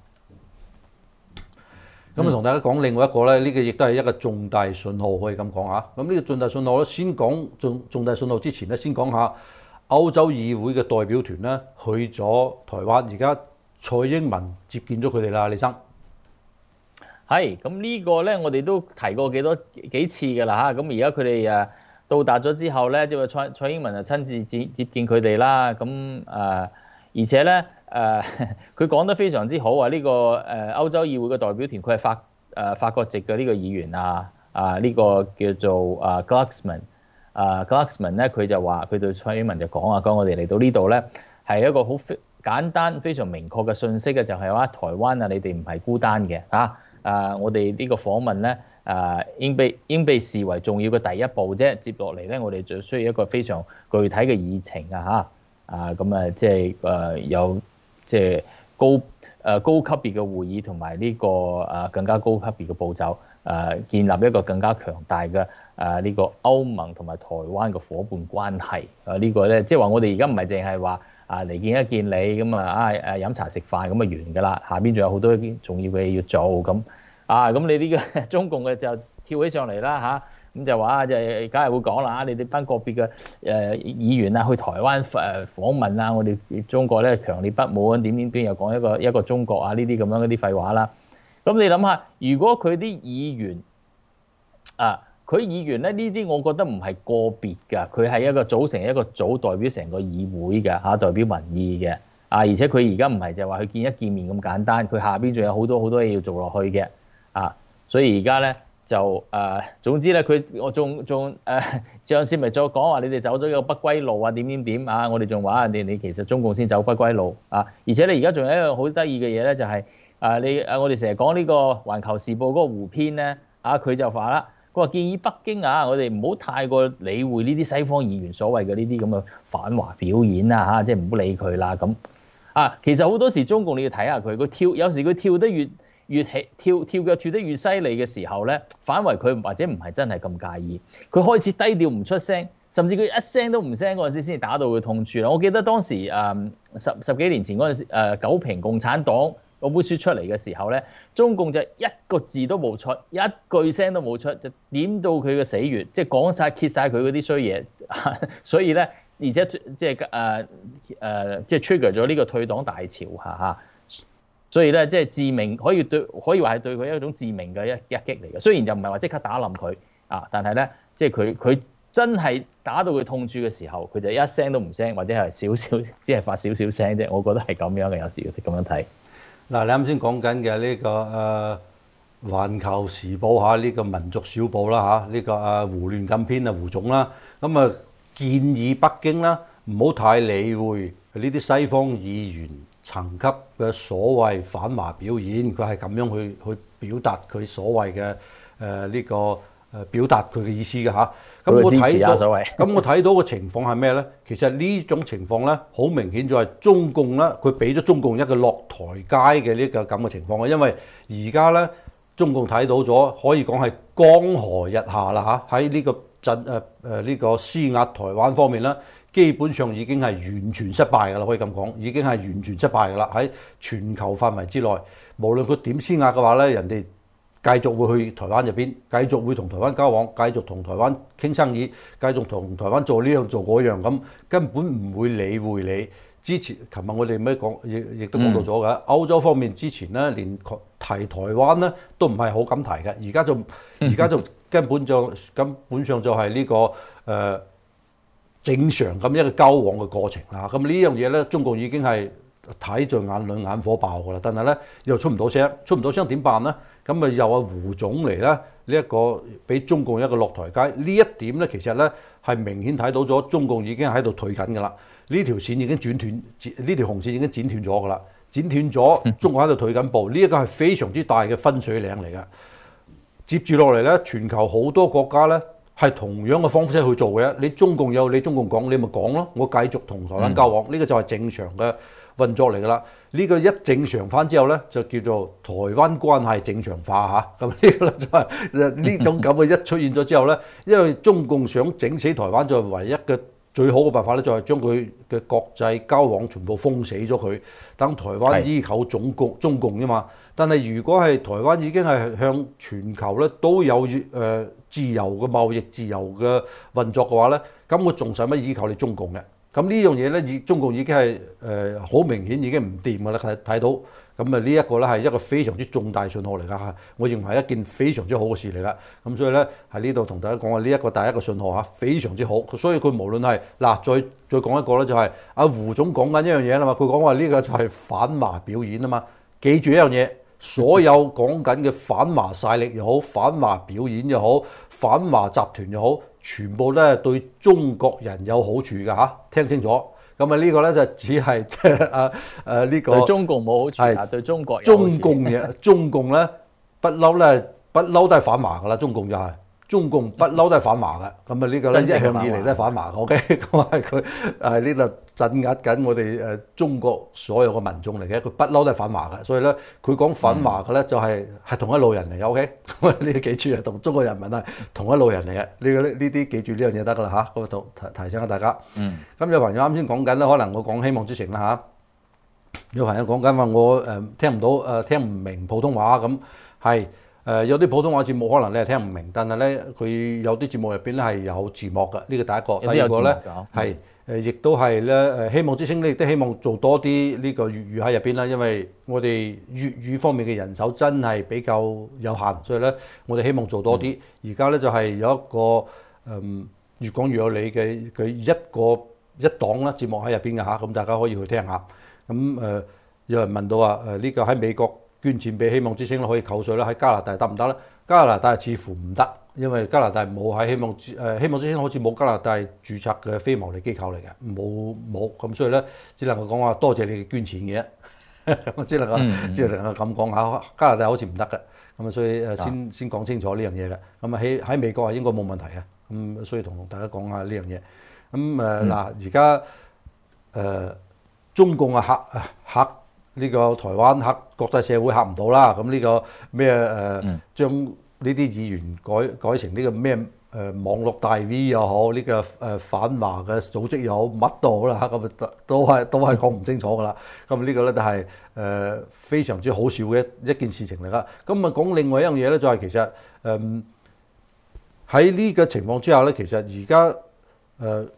咁啊，同大家講另外一個咧，呢個亦都係一個重大信號，可以咁講嚇。咁呢個重大信號咧，先講重重大信號之前咧，先講下歐洲議會嘅代表團咧去咗台灣，而家蔡英文接見咗佢哋啦，李生。 係，咁呢個咧我哋都提過幾多幾次㗎啦嚇。咁而家佢哋誒到達咗之後咧，即係蔡蔡英文就親自接接見佢哋啦。咁誒、呃，而且咧誒，佢講得非常之好啊！呢、這個誒歐洲議會嘅代表團，佢係法誒、呃、法國籍嘅呢個議員啊啊，呢、這個叫做啊 Glucksmann 啊 Glucksmann 咧，佢就話佢對蔡英文就講啊，講我哋嚟到呢度咧係一個好簡單、非常明確嘅訊息嘅，就係、是、話台灣啊，你哋唔係孤單嘅嚇。啊！我哋呢個訪問咧，啊應被應被視為重要嘅第一步啫。接落嚟咧，我哋就需要一個非常具體嘅議程啊！嚇啊咁啊，即係誒有即係高誒高級別嘅會議同埋呢個誒更加高級別嘅步驟，誒建立一個更加強大嘅誒呢個歐盟同埋台灣嘅伙伴關係。啊呢個咧，即係話我哋而家唔係淨係話。啊嚟見一見你咁啊啊誒飲茶食飯咁啊完㗎啦，下邊仲有好多重要嘅嘢要做咁啊，咁你呢個中共嘅就跳起上嚟啦嚇，咁就話就梗係會講啦，你哋班個別嘅誒議員啊去台灣誒訪問啊，我哋中國咧強烈不滿點點點，又講一個一個中國啊呢啲咁樣嗰啲廢話啦。咁你諗下，如果佢啲議員啊？佢議員咧呢啲，我覺得唔係個別㗎，佢係一個組成一個組，代表成個議會嘅嚇，代表民意嘅啊。而且佢而家唔係就係話佢見一見面咁簡單，佢下邊仲有好多好多嘢要做落去嘅啊。所以而家咧就誒、呃，總之咧佢我仲仲誒上次咪再講話你哋走咗個不歸路啊點點點啊，我哋仲話你你其實中共先走不歸路啊。而且你而家仲有一樣好得意嘅嘢咧，就係、是、啊你啊我哋成日講呢個《環球時報》嗰個胡編咧啊，佢就話啦。佢話建議北京啊，我哋唔好太過理會呢啲西方議員所謂嘅呢啲咁嘅反華表演啊嚇，即係唔好理佢啦咁啊。其實好多時中共你要睇下佢，佢跳有時佢跳得越越起跳跳腳跳得越犀利嘅時候咧，反為佢或者唔係真係咁介意，佢開始低調唔出聲，甚至佢一聲都唔聲嗰陣時先至打到佢痛處啦。我記得當時誒、嗯、十十幾年前嗰陣時誒九評共產黨嗰本書出嚟嘅時候咧，中共就一個字都冇出，一句聲都冇出，就點到佢嘅死穴，即係講晒揭晒佢嗰啲衰嘢。所以咧， 而且即係誒誒即係 trigger 咗呢個退黨大潮嚇嚇。所以咧，即係致命，可以對可以話係對佢一種致命嘅一一擊嚟嘅。雖然就唔係話即刻打冧佢啊，但係咧，即係佢佢真係打到佢痛處嘅時候，佢就一聲都唔聲，或者係少少，只係發少少聲啫。我覺得係咁樣嘅，有時咁樣睇。 嗱，你啱先講緊嘅呢個誒、呃《環球時報》嚇，呢、這個民族小報啦嚇，呢、這個誒胡亂咁編啊胡總啦，咁啊建議北京啦唔好太理會呢啲西方議員層級嘅所謂反華表演，佢係咁樣去去表達佢所謂嘅誒呢個誒表達佢嘅意思嘅嚇。咁我睇到，咁我睇到嘅情況係咩咧？其實呢種情況咧，好明顯就係中共咧，佢俾咗中共一個落台階嘅呢個咁嘅情況嘅，因為而家咧中共睇到咗，可以講係江河日下啦嚇，喺呢個鎮誒誒呢個施壓台灣方面咧。基本上已經係完全失敗㗎啦，可以咁講，已經係完全失敗㗎啦。喺全球範圍之內，無論佢點施壓嘅話咧，人哋繼續會去台灣入邊，繼續會同台灣交往，繼續同台灣傾生意，繼續同台灣做呢樣做嗰樣咁，根本唔會理會你。之前琴日我哋咩講，亦亦都講到咗嘅。歐洲方面之前咧，連提台灣咧都唔係好敢提嘅，而家就而家就根本就根本上就係呢、這個誒。呃正常咁一個交往嘅過程啦，咁呢樣嘢咧，中共已經係睇在眼裏眼火爆㗎啦，但係咧又出唔到聲，出唔到聲點辦咧？咁咪又阿胡總嚟咧，呢、這、一個俾中共一個落台階，呢一點咧其實咧係明顯睇到咗中共已經喺度退緊㗎啦，呢條線已經轉斷，呢條紅線已經剪斷咗㗎啦，剪斷咗，中國喺度退緊步，呢、這、一個係非常之大嘅分水嶺嚟嘅。接住落嚟咧，全球好多國家咧。係同樣嘅方式去做嘅，你中共有你中共講，你咪講咯，我繼續同台灣交往，呢、嗯、個就係正常嘅運作嚟㗎啦。呢、這個一正常翻之後咧，就叫做台灣關係正常化嚇。咁呢個咧就係呢種咁嘅一出現咗之後咧，因為中共想整死台灣，就係唯一嘅最好嘅辦法咧，就係將佢嘅國際交往全部封死咗佢，等台灣依靠總共中共啫嘛。但係如果係台灣已經係向全球咧都有誒、呃、自由嘅貿易、自由嘅運作嘅話咧，咁我仲使乜依靠你中共嘅？咁呢樣嘢咧，已中共已經係誒好明顯已經唔掂㗎啦，睇睇到。咁啊呢一個咧係一個非常之重大信號嚟㗎嚇，我認為係一件非常之好嘅事嚟㗎。咁所以咧喺呢度同大家講話呢一個第一個信號嚇，非常之好。所以佢無論係嗱，再再講一個咧，就係阿胡總講緊一樣嘢啦嘛，佢講話呢個就係反華表演啊嘛，記住一樣嘢。所有講緊嘅反華勢力又好，反華表演又好，反華集團又好，全部都係對中國人有好處㗎嚇，聽清楚。咁啊呢個咧就只係誒誒呢個對中共冇好處，係對中國有好處。 中共嘅中共咧不嬲咧，不嬲都係反華㗎啦，中共就係、是。中共不嬲都係反華嘅，咁啊呢個咧一向以嚟都係反華嘅 ，OK，咁係佢誒呢度鎮壓緊我哋誒中國所有嘅民眾嚟嘅，佢不嬲都係反華嘅，所以咧佢講反華嘅咧就係係同一路人嚟嘅 ，OK，咁啊呢啲記住啊，同中國人民係同一路人嚟嘅，呢個呢呢啲記住呢樣嘢得㗎啦嚇，咁啊提提醒下大家。嗯。咁有朋友啱先講緊咧，可能我講希望之城啦嚇，有朋友講緊話我誒聽唔到誒聽唔明普通話咁係。誒、呃、有啲普通話節目可能你係聽唔明，但係咧佢有啲節目入邊咧係有字幕嘅，呢、這個第一個。第二個咧係誒，亦都係咧誒，希望之星咧亦都希望做多啲呢個粵語喺入邊啦，因為我哋粵語方面嘅人手真係比較有限，所以咧我哋希望做多啲。而家咧就係、是、有一個誒、嗯、越講越有理嘅佢一個一檔啦節目喺入邊嘅嚇，咁大家可以去聽下。咁誒、呃、有人問到話誒呢個喺美國捐錢俾希望之星可以扣稅啦，喺加拿大得唔得咧？加拿大似乎唔得，因為加拿大冇喺希望誒、呃、希望之星好似冇加拿大註冊嘅非牟利機構嚟嘅，冇冇咁，所以咧只能夠講話多謝你哋捐錢嘅，咁只能夠只能夠咁講下。加拿大好似唔得嘅，咁啊所以誒先先講清楚呢樣嘢嘅。咁啊喺喺美國係應該冇問題嘅，咁所以同大家講下呢樣嘢。咁誒嗱而家誒中共啊嚇嚇。呢個台灣嚇國際社會嚇唔到啦，咁呢個咩誒將呢啲議員改改成呢個咩誒、呃、網絡大 V 又好，呢、這個誒、呃、反華嘅組織又好，乜都好啦，咁啊都係都係講唔清楚噶啦。咁呢個咧就係誒非常之好笑嘅一一件事情嚟噶。咁啊講另外一樣嘢咧，就係其實誒喺呢個情況之下咧，其實而家誒。台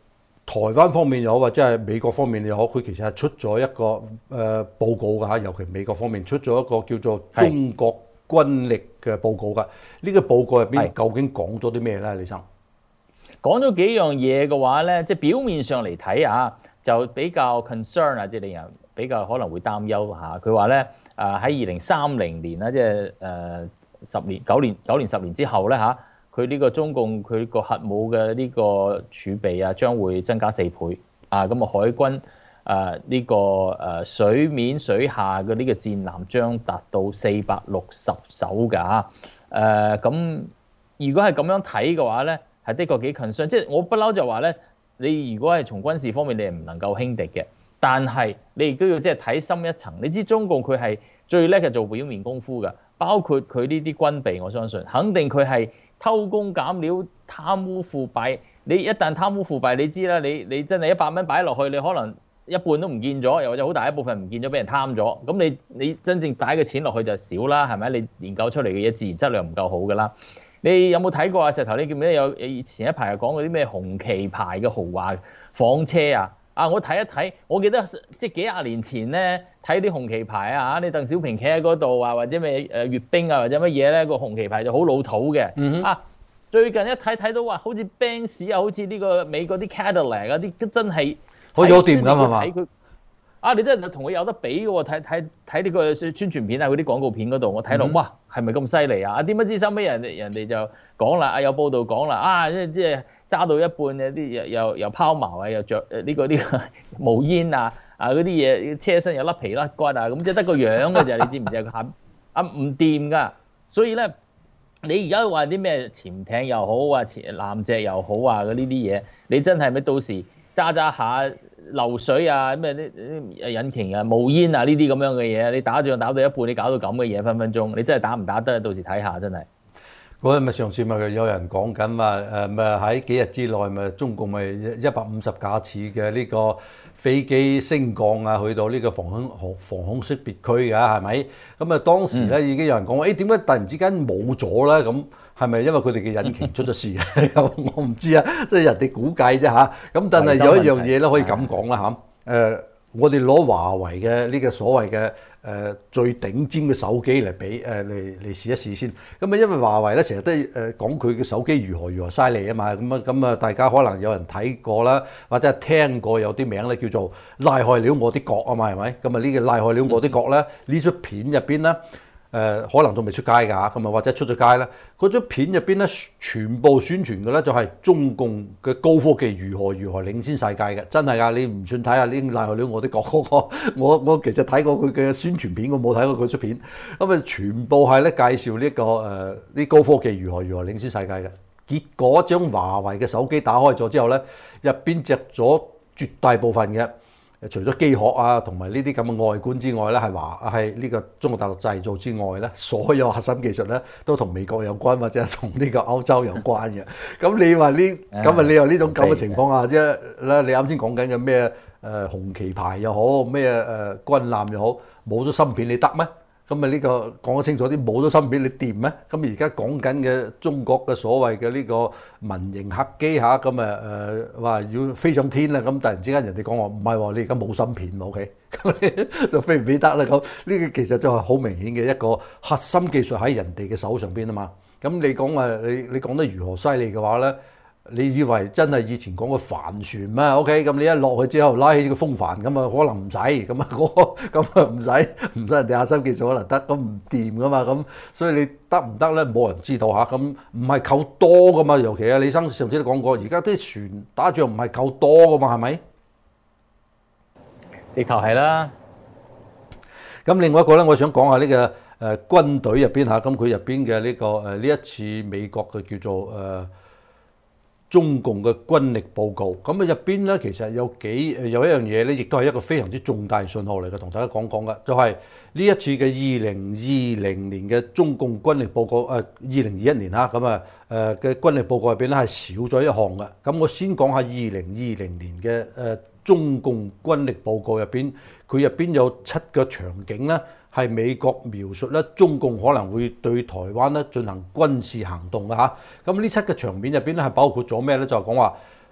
台灣方面又好，或者係美國方面又好，佢其實係出咗一個誒、呃、報告㗎嚇，尤其美國方面出咗一個叫做中國軍力嘅報告㗎。呢、這個報告入邊究竟講咗啲咩咧？李生講咗幾樣嘢嘅話咧，即係表面上嚟睇啊，就比較 concern 啊，即係令人比較可能會擔憂嚇。佢話咧誒喺二零三零年啦，即係誒十年九年九年十年之後咧嚇。佢呢個中共佢個核武嘅呢個儲備啊，將會增加四倍啊！咁啊，海軍誒呢個誒水面水下嘅呢個戰艦將達到四百六十艘㗎嚇。誒咁如果係咁樣睇嘅話咧，係的確幾 concern。即係我不嬲就話咧，你如果係從軍事方面，你係唔能夠輕敵嘅，但係你亦都要即係睇深一層。你知中共佢係最叻係做表面功夫㗎，包括佢呢啲軍備，我相信肯定佢係。偷工減料、貪污腐敗，你一旦貪污腐敗，你知啦，你你真係一百蚊擺落去，你可能一半都唔見咗，又或者好大一部分唔見咗，俾人貪咗。咁你你真正擺嘅錢落去就少啦，係咪？你研究出嚟嘅嘢自然質量唔夠好㗎啦。你有冇睇過啊？石頭，你記唔記得有以前一排講嗰啲咩紅旗牌嘅豪華房車啊？啊，我睇一睇，我記得即係幾廿年前咧睇啲紅旗牌啊，你鄧小平企喺嗰度啊，或者咩誒閱兵啊，或者乜嘢咧，個紅旗牌就好老土嘅。嗯、啊，最近一睇睇到話，好似 Benz 啊，好似呢個美國啲 Cadillac 啊，啲都真係好有掂㗎係嘛？ 睇佢啊，你真係同佢有得比嘅喎，睇睇睇呢個宣傳片啊，嗰啲廣告片嗰度，我睇到、嗯、哇，係咪咁犀利啊？點不知收尾人哋人哋就講啦，啊有報道講啦，啊即係即係。揸到一半嘅啲又又又拋錨啊，又着誒呢個呢、呢個冒煙啊啊嗰啲嘢，車身又甩皮甩骨啊，咁即係得個樣嘅啫，你知唔知啊？下啊唔掂㗎，所以咧你而家話啲咩潛艇又好啊，潛艦隻又好啊，嗰呢啲嘢，你真係咪到時揸揸下漏水啊，咩啲啲引擎啊冒煙啊呢啲咁樣嘅嘢，你打仗打到一半，你搞到咁嘅嘢分分鐘，你真係打唔打得？到時睇下真係。 嗰日咪上次咪有人講緊嘛，誒咪喺幾日之內咪中共咪一百五十架次嘅呢個飛機升降啊，去到呢個防空防空識別區㗎，係咪？咁啊當時咧已經有人講話，誒點解突然之間冇咗咧？咁係咪因為佢哋嘅引擎出咗事？我唔知啊，即係人哋估計啫嚇。咁但係有一樣嘢咧可以咁講啦嚇，誒我哋攞華為嘅呢個所謂嘅。誒、呃、最頂尖嘅手機嚟比誒嚟嚟試一試先，咁啊因為華為咧成日都誒講佢嘅手機如何如何犀利啊嘛，咁啊咁啊大家可能有人睇過啦，或者係聽過有啲名咧叫做拉害了我啲角啊嘛，係咪？咁啊呢個拉害了我啲角咧呢出片入邊咧。誒、呃、可能仲未出街㗎，咁啊或者出咗街咧，嗰張片入邊咧全部宣傳嘅咧就係中共嘅高科技如何如何領先世界嘅，真係㗎！你唔信睇下呢賴害了我啲角嗰個，我我其實睇過佢嘅宣傳片，我冇睇過佢出片，咁啊全部係咧介紹呢、這個誒啲、呃、高科技如何如何領先世界嘅，結果將華為嘅手機打開咗之後咧，入邊隻咗絕大部分嘅。除咗機殼啊，同埋呢啲咁嘅外觀之外咧，係話係呢個中國大陸製造之外咧，所有核心技術咧都同美國有關，或者同呢個歐洲有關嘅。咁你話呢？咁啊，你話呢種咁嘅情況下，即係咧，你啱先講緊嘅咩誒紅旗牌又好，咩誒軍艦又好，冇咗芯片你得咩？咁啊呢個講得清楚啲，冇咗芯片你掂咩？咁而家講緊嘅中國嘅所謂嘅呢個民營客機嚇，咁啊誒話要飛上天啦，咁突然之間人哋講話唔係喎，你而家冇芯片喎 ，OK，咁就飛唔飛得啦？咁呢個其實就係好明顯嘅一個核心技術喺人哋嘅手上邊啊嘛。咁你講話你你講得如何犀利嘅話咧？你以為真係以前講個帆船咩 ？OK，咁你一落去之後拉起個風帆咁啊，可能唔使咁啊，咁啊唔使唔使人哋核心技術可能得，咁唔掂噶嘛，咁所以你得唔得咧？冇人知道嚇，咁唔係夠多噶嘛，尤其啊李生上次都講過，而家啲船打仗唔係夠多噶嘛，係咪？ 直頭係啦。 咁另外一個咧，我想講下呢個誒軍隊入邊嚇，咁佢入邊嘅呢個誒呢一次美國嘅叫做誒。呃中共嘅軍力報告，咁啊入邊咧其實有幾誒有一樣嘢咧，亦都係一個非常之重大信號嚟嘅，同大家講講嘅，就係、是、呢一次嘅二零二零年嘅中共軍力報告，誒二零二一年嚇，咁啊誒嘅軍力報告入邊咧係少咗一項嘅。咁我先講下二零二零年嘅誒中共軍力報告入邊，佢入邊有七個場景咧。係美國描述咧，中共可能會對台灣咧進行軍事行動嘅嚇。咁呢七個場面入邊咧係包括咗咩咧？就係講話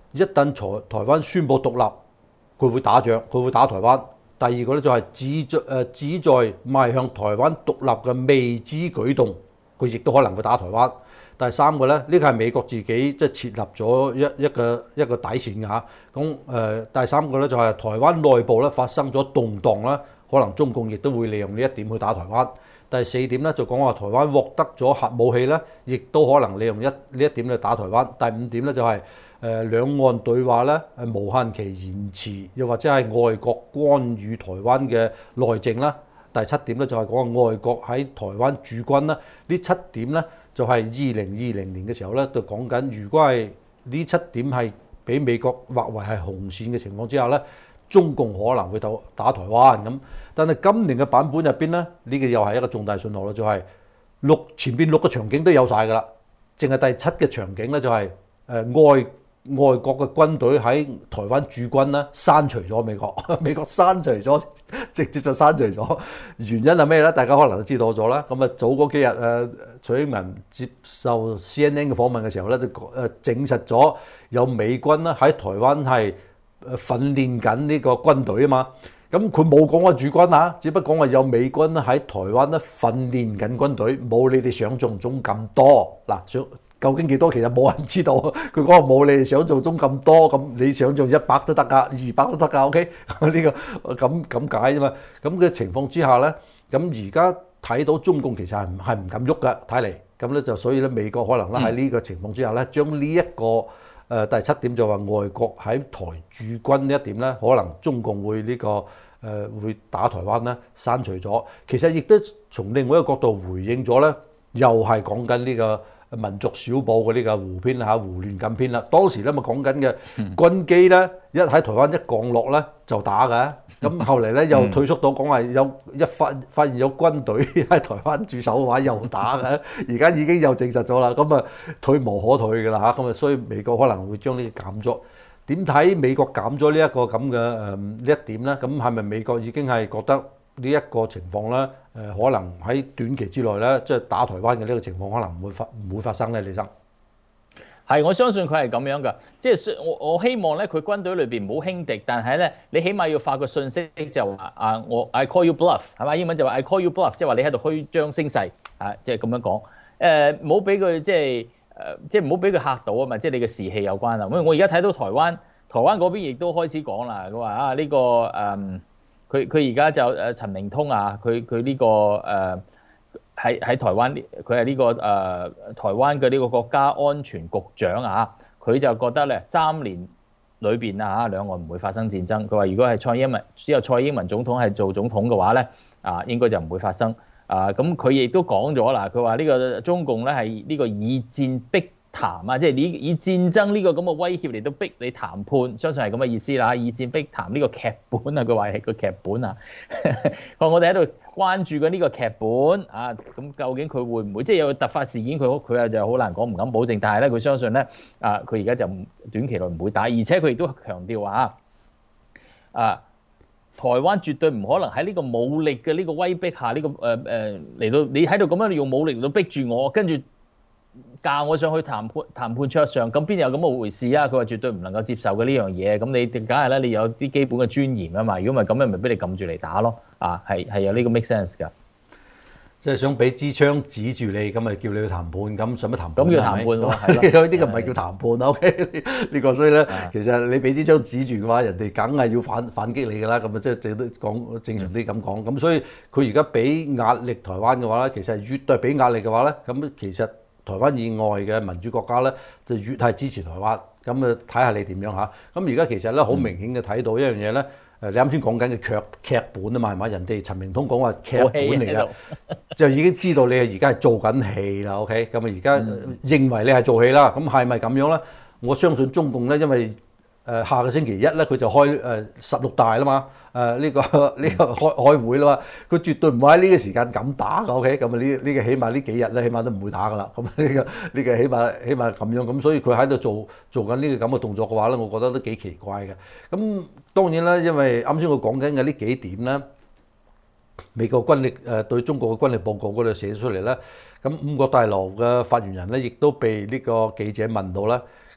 一旦台台灣宣布獨立，佢會打仗，佢會打台灣。第二個咧就係旨在誒旨在邁向台灣獨立嘅未知舉動，佢亦都可能會打台灣。第三個咧，呢個係美國自己即係設立咗一一個一個底線㗎嚇。咁誒、呃、第三個咧就係台灣內部咧發生咗動盪啦，可能中共亦都會利用呢一點去打台灣。第四點咧就講話台灣獲得咗核武器咧，亦都可能利用一呢一點去打台灣。第五點咧就係、是、誒、呃、兩岸對話咧誒無限期延遲，又或者係外國干預台灣嘅內政啦。第七點咧就係講外國喺台灣駐軍啦。呢七點咧就係二零二零年嘅時候咧，就講緊如果係呢七點係俾美國劃為係紅線嘅情況之下咧，中共可能會打打台灣咁。但係今年嘅版本入邊咧，呢、這個又係一個重大信號啦，就係、是、六前邊六個場景都有晒㗎啦，淨係第七嘅場景咧就係、是、誒、呃、外外國嘅軍隊喺台灣駐軍咧，刪除咗美國，美國刪除咗，直接就刪除咗。原因係咩咧？大家可能都知道咗啦。咁啊，早嗰幾日誒，徐英文接受 C N N 嘅訪問嘅時候咧，就誒證實咗有美軍咧喺台灣係誒訓練緊呢個軍隊啊嘛。咁佢冇講過駐軍啊，只不過講話有美軍喺台灣咧訓練緊軍隊，冇你哋想象中咁多。嗱，想究竟幾多？其實冇人知道。佢講話冇你哋想象中咁多，咁你想象一百都得㗎，二百都得㗎。OK，呢個咁咁解啫嘛。咁嘅情況之下咧，咁而家睇到中共其實係唔係唔敢喐㗎，睇嚟。咁咧就所以咧，美國可能咧喺呢個情況之下咧，將呢一個誒第七點就話外國喺台駐軍呢一點咧，可能中共會呢、這個誒、呃、會打台灣咧，刪除咗。其實亦都從另外一個角度回應咗咧，又係講緊呢個民族小報嘅呢個胡編嚇胡亂咁編啦。當時咧咪講緊嘅軍機咧，一喺台灣一降落咧就打嘅。咁後嚟咧又退縮到講話有一發發現有軍隊喺台灣駐守嘅話又打嘅，而家已經又證實咗啦。咁啊退無可退㗎啦嚇，咁啊所以美國可能會將呢個減咗。點睇美國減咗呢一個咁嘅誒呢一點咧？咁係咪美國已經係覺得呢一個情況咧？誒可能喺短期之內咧，即係打台灣嘅呢個情況可能唔會發唔會發生咧？李生？ 係，我相信佢係咁樣㗎，即係我我希望咧，佢軍隊裏邊唔好輕敵，但係咧，你起碼要發個訊息就話啊，我 I call you bluff 係嘛？英文就話 I call you bluff，即係話你喺度虛張聲勢啊，即係咁樣講。誒，唔好俾佢即係誒，即係唔好俾佢嚇到啊嘛，即係你嘅士氣有關啊。因為我而家睇到台灣，台灣嗰邊亦都開始講啦，佢話啊呢個誒，佢佢而家就誒陳明通啊，佢佢呢個誒。喺喺台灣，佢係呢個誒、呃、台灣嘅呢個國家安全局長啊，佢就覺得咧三年裏邊啊嚇兩岸唔會發生戰爭。佢話如果係蔡英文之後蔡英文總統係做總統嘅話咧，啊應該就唔會發生。啊咁佢亦都講咗啦，佢話呢個中共咧係呢個以戰逼談啊，即係你以戰爭呢個咁嘅威脅嚟到逼你談判，相信係咁嘅意思啦。以戰逼談呢個劇本啊，佢話係個劇本啊。我哋喺度關注緊呢個劇本啊，咁究竟佢會唔會即係有個突發事件？佢佢啊就好難講，唔敢保證。但係咧，佢相信咧啊，佢而家就短期內唔會打，而且佢亦都強調話啊，台灣絕對唔可能喺呢個武力嘅呢個威逼下呢、呢個誒誒嚟到你喺度咁樣用武力嚟到逼住我，跟住教我上去談判談判桌上，咁邊有咁嘅回事啊？佢話絕對唔能夠接受嘅呢樣嘢。咁你梗係咧，你有啲基本嘅尊嚴啊嘛。如果唔係咁樣，咪俾你撳住嚟打咯。啊，係係有呢個 make sense 㗎。即係想俾支槍指住你，咁咪叫你去談判，咁使乜談判？ 咁要談判喎， 呢個唔係叫談判 OK，呢個所以咧，其實你俾支槍指住嘅話，人哋梗係要反反擊你㗎啦。咁啊，即係正都講正常啲咁講。咁所以佢而家俾壓力台灣嘅話咧，其實越對俾壓力嘅話咧，咁其實台灣以外嘅民主國家咧，就越係支持台灣。咁啊，睇下你點樣嚇。咁而家其實咧，好明顯嘅睇到一樣嘢咧。誒，你啱先講緊嘅劇劇本啊嘛，係嘛？人哋陳明通講話劇本嚟㗎，就已經知道你係而家係做緊戲啦。OK，咁啊而家認為你係做戲啦，咁係咪咁樣咧？我相信中共咧，因為誒下個星期一咧，佢就開誒十六大啦嘛，誒呢個呢個開開會啦嘛，佢絕對唔會喺呢個時間咁打㗎。OK，咁啊呢呢個起碼呢幾日咧，起碼都唔會打㗎啦。咁呢個呢個起碼起碼咁樣，咁所以佢喺度做做緊呢個咁嘅動作嘅話咧，我覺得都幾奇怪嘅。咁當然啦，因為啱先我講緊嘅呢幾點咧，美國軍力誒對中國嘅軍力報告嗰度寫出嚟咧，咁五角大樓嘅發言人咧，亦都被呢個記者問到咧。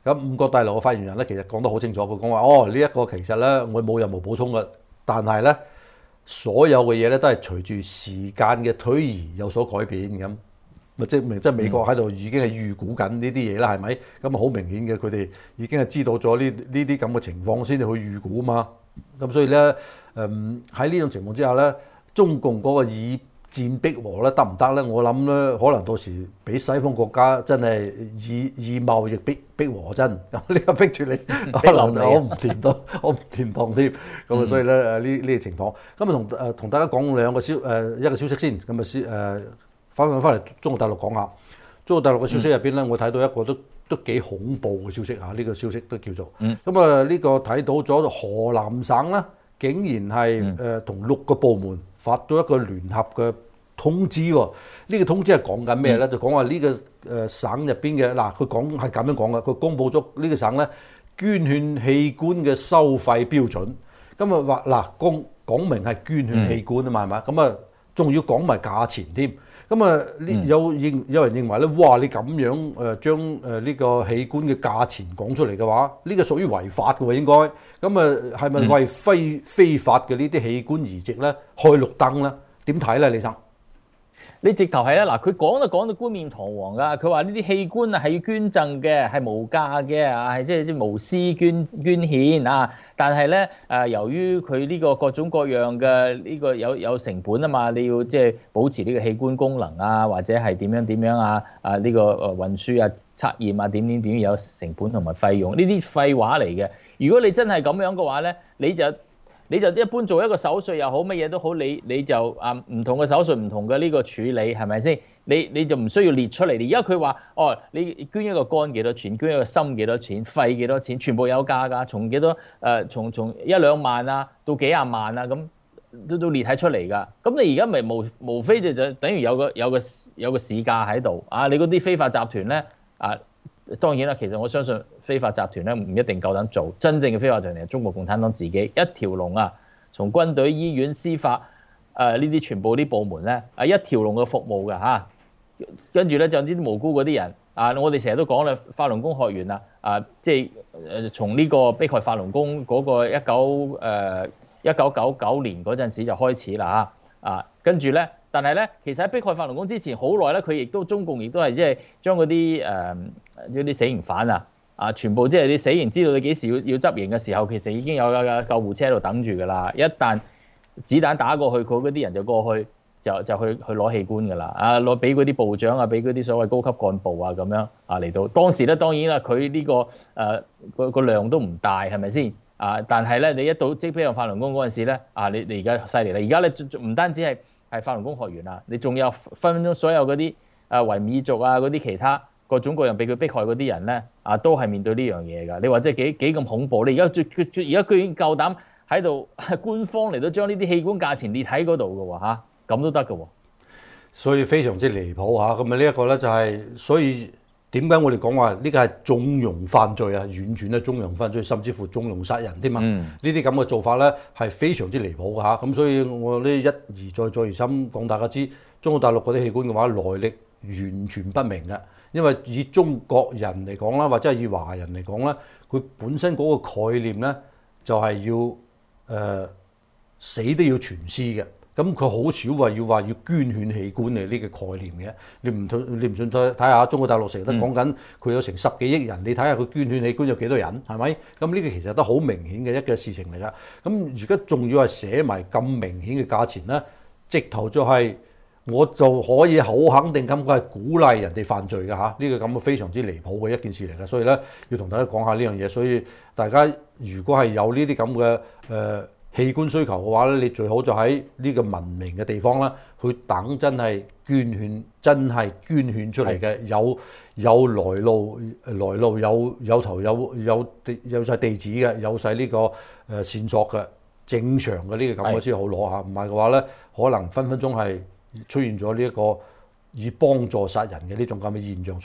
咁五角大樓嘅發言人咧，其實講得好清楚，佢講話哦呢一、這個其實咧我冇任何補充嘅，但係咧所有嘅嘢咧都係隨住時間嘅推移有所改變咁。咪證明即係美國喺度已經係預估緊呢啲嘢啦，係咪？咁啊好明顯嘅，佢哋已經係知道咗呢呢啲咁嘅情況先至去預估嘛。咁所以咧，誒喺呢種情況之下咧，中共嗰個以戰逼和咧得唔得咧？我諗咧，可能到時俾西方國家真係以以貿易逼逼和真，咁呢個逼住你，可能我唔掂到，我唔掂當添。咁啊，所以咧誒呢呢個情況，咁啊同誒同大家講兩個消誒一個消息先，咁啊先誒。翻返翻嚟中國大陸講下，中國大陸嘅消息入邊咧，嗯、我睇到一個都都幾恐怖嘅消息嚇，呢、這個消息都叫做咁啊！呢、嗯、個睇到咗河南省咧，竟然係誒同六個部門發到一個聯合嘅通知喎。呢、這個通知係講緊咩咧？嗯、就講話呢個誒省入邊嘅嗱，佢講係咁樣講嘅，佢公佈咗呢個省咧捐獻器官嘅收費標準。咁啊話嗱，講講明係捐獻器官啊嘛，係嘛？咁啊仲要講埋價錢添。咁啊，呢有認有人認為咧，哇！你咁樣誒將誒呢個器官嘅價錢講出嚟嘅話，呢、這個屬於違法嘅喎，應該。咁啊，係咪為非非法嘅呢啲器官移植咧開綠燈咧？點睇咧，李生？ 你直頭係啦，嗱，佢講就講到冠冕堂皇噶，佢話呢啲器官啊係要捐贈嘅，係無價嘅啊，係即係啲無私捐捐獻啊。但係咧誒，由於佢呢個各種各樣嘅呢個有有成本啊嘛，你要即係保持呢個器官功能啊，或者係點樣點樣啊啊呢個誒運輸啊、測驗啊點點點有成本同埋費用，呢啲廢話嚟嘅。如果你真係咁樣嘅話咧，你就你就一般做一個手術又好，乜嘢都好，你你就啊唔同嘅手術唔同嘅呢個處理係咪先？你你就唔需要列出嚟。而家佢話哦，你捐一個肝幾多錢，捐一個心幾多錢，肺幾多錢，全部有價㗎。從幾多誒、呃？從從一兩萬啊到幾廿萬啊咁都都列喺出嚟㗎。咁你而家咪無無非就就等於有個有個有個市價喺度啊！你嗰啲非法集團咧啊，當然啦，其實我相信非法集團咧唔一定夠膽做，真正嘅非法集團係中國共產黨自己一條龍啊，從軍隊、醫院、司法誒呢啲全部啲部門咧啊一條龍嘅服務㗎嚇，跟住咧就呢啲無辜嗰啲人啊，我哋成日都講啦，法輪功學員啊啊，即係誒從呢個迫害法輪功嗰個一九誒一九九九年嗰陣時就開始啦嚇啊，跟住咧。但係咧，其實喺迫害法輪功之前好耐咧，佢亦都中共亦都係即係將嗰啲誒嗰啲死刑犯啊啊，全部即係你死刑知道你幾時要要執行嘅時候，其實已經有架救護車喺度等住㗎啦。一旦子彈打過去，佢嗰啲人就過去就就去去攞器官㗎啦。啊，攞俾嗰啲部長啊，俾嗰啲所謂高級幹部啊咁樣啊嚟到。當時咧當然啦，佢呢個誒個個量都唔大，係咪先啊？但係咧，你一到即係迫害法輪功嗰陣時咧啊，你你而家犀利啦！而家咧唔單止係。係法輪功學員啊！你仲有分分鐘所有嗰啲啊維吾爾族啊嗰啲其他各種各樣被佢迫害嗰啲人咧啊，都係面對呢樣嘢㗎。你話即係幾幾咁恐怖？你而家而家居然夠膽喺度官方嚟到將呢啲器官價錢列喺嗰度㗎喎嚇，咁都得㗎喎。所以非常之離譜嚇。咁啊呢一個咧就係、是、所以。點解我哋講話呢個係縱容犯罪啊？完全係縱容犯罪，甚至乎縱容殺人添嘛？呢啲咁嘅做法咧係非常之離譜嘅嚇。咁所以我呢一而再再而三講大家知，中國大陸嗰啲器官嘅話來歷完全不明嘅。因為以中國人嚟講啦，或者係以華人嚟講啦，佢本身嗰個概念咧就係要誒、呃、死都要全屍嘅。咁佢好少話要話要捐獻器官嘅呢個概念嘅，你唔你唔信睇睇下中國大陸成日都講緊佢有成十幾億人，你睇下佢捐獻器官有幾多人，係咪？咁呢個其實都好明顯嘅一個事情嚟㗎。咁而家仲要係寫埋咁明顯嘅價錢咧，直頭就係我就可以好肯定咁，佢係鼓勵人哋犯罪㗎嚇。呢個咁嘅非常之離譜嘅一件事嚟㗎，所以咧要同大家講下呢樣嘢。所以大家如果係有呢啲咁嘅誒，呃器官需求嘅話咧，你最好就喺呢個文明嘅地方啦，去等真係捐獻，真係捐獻出嚟嘅，有有來路，來路有有頭有有地有曬地址嘅，有曬呢個誒線索嘅，正常嘅呢個咁嘅先好攞嚇。唔係嘅話咧，可能分分鐘係出現咗呢一個以幫助殺人嘅呢種咁嘅現象出現，出現係非常之誒麻煩嘅呢件呢呢呢件事嚟㗎，李生嚇。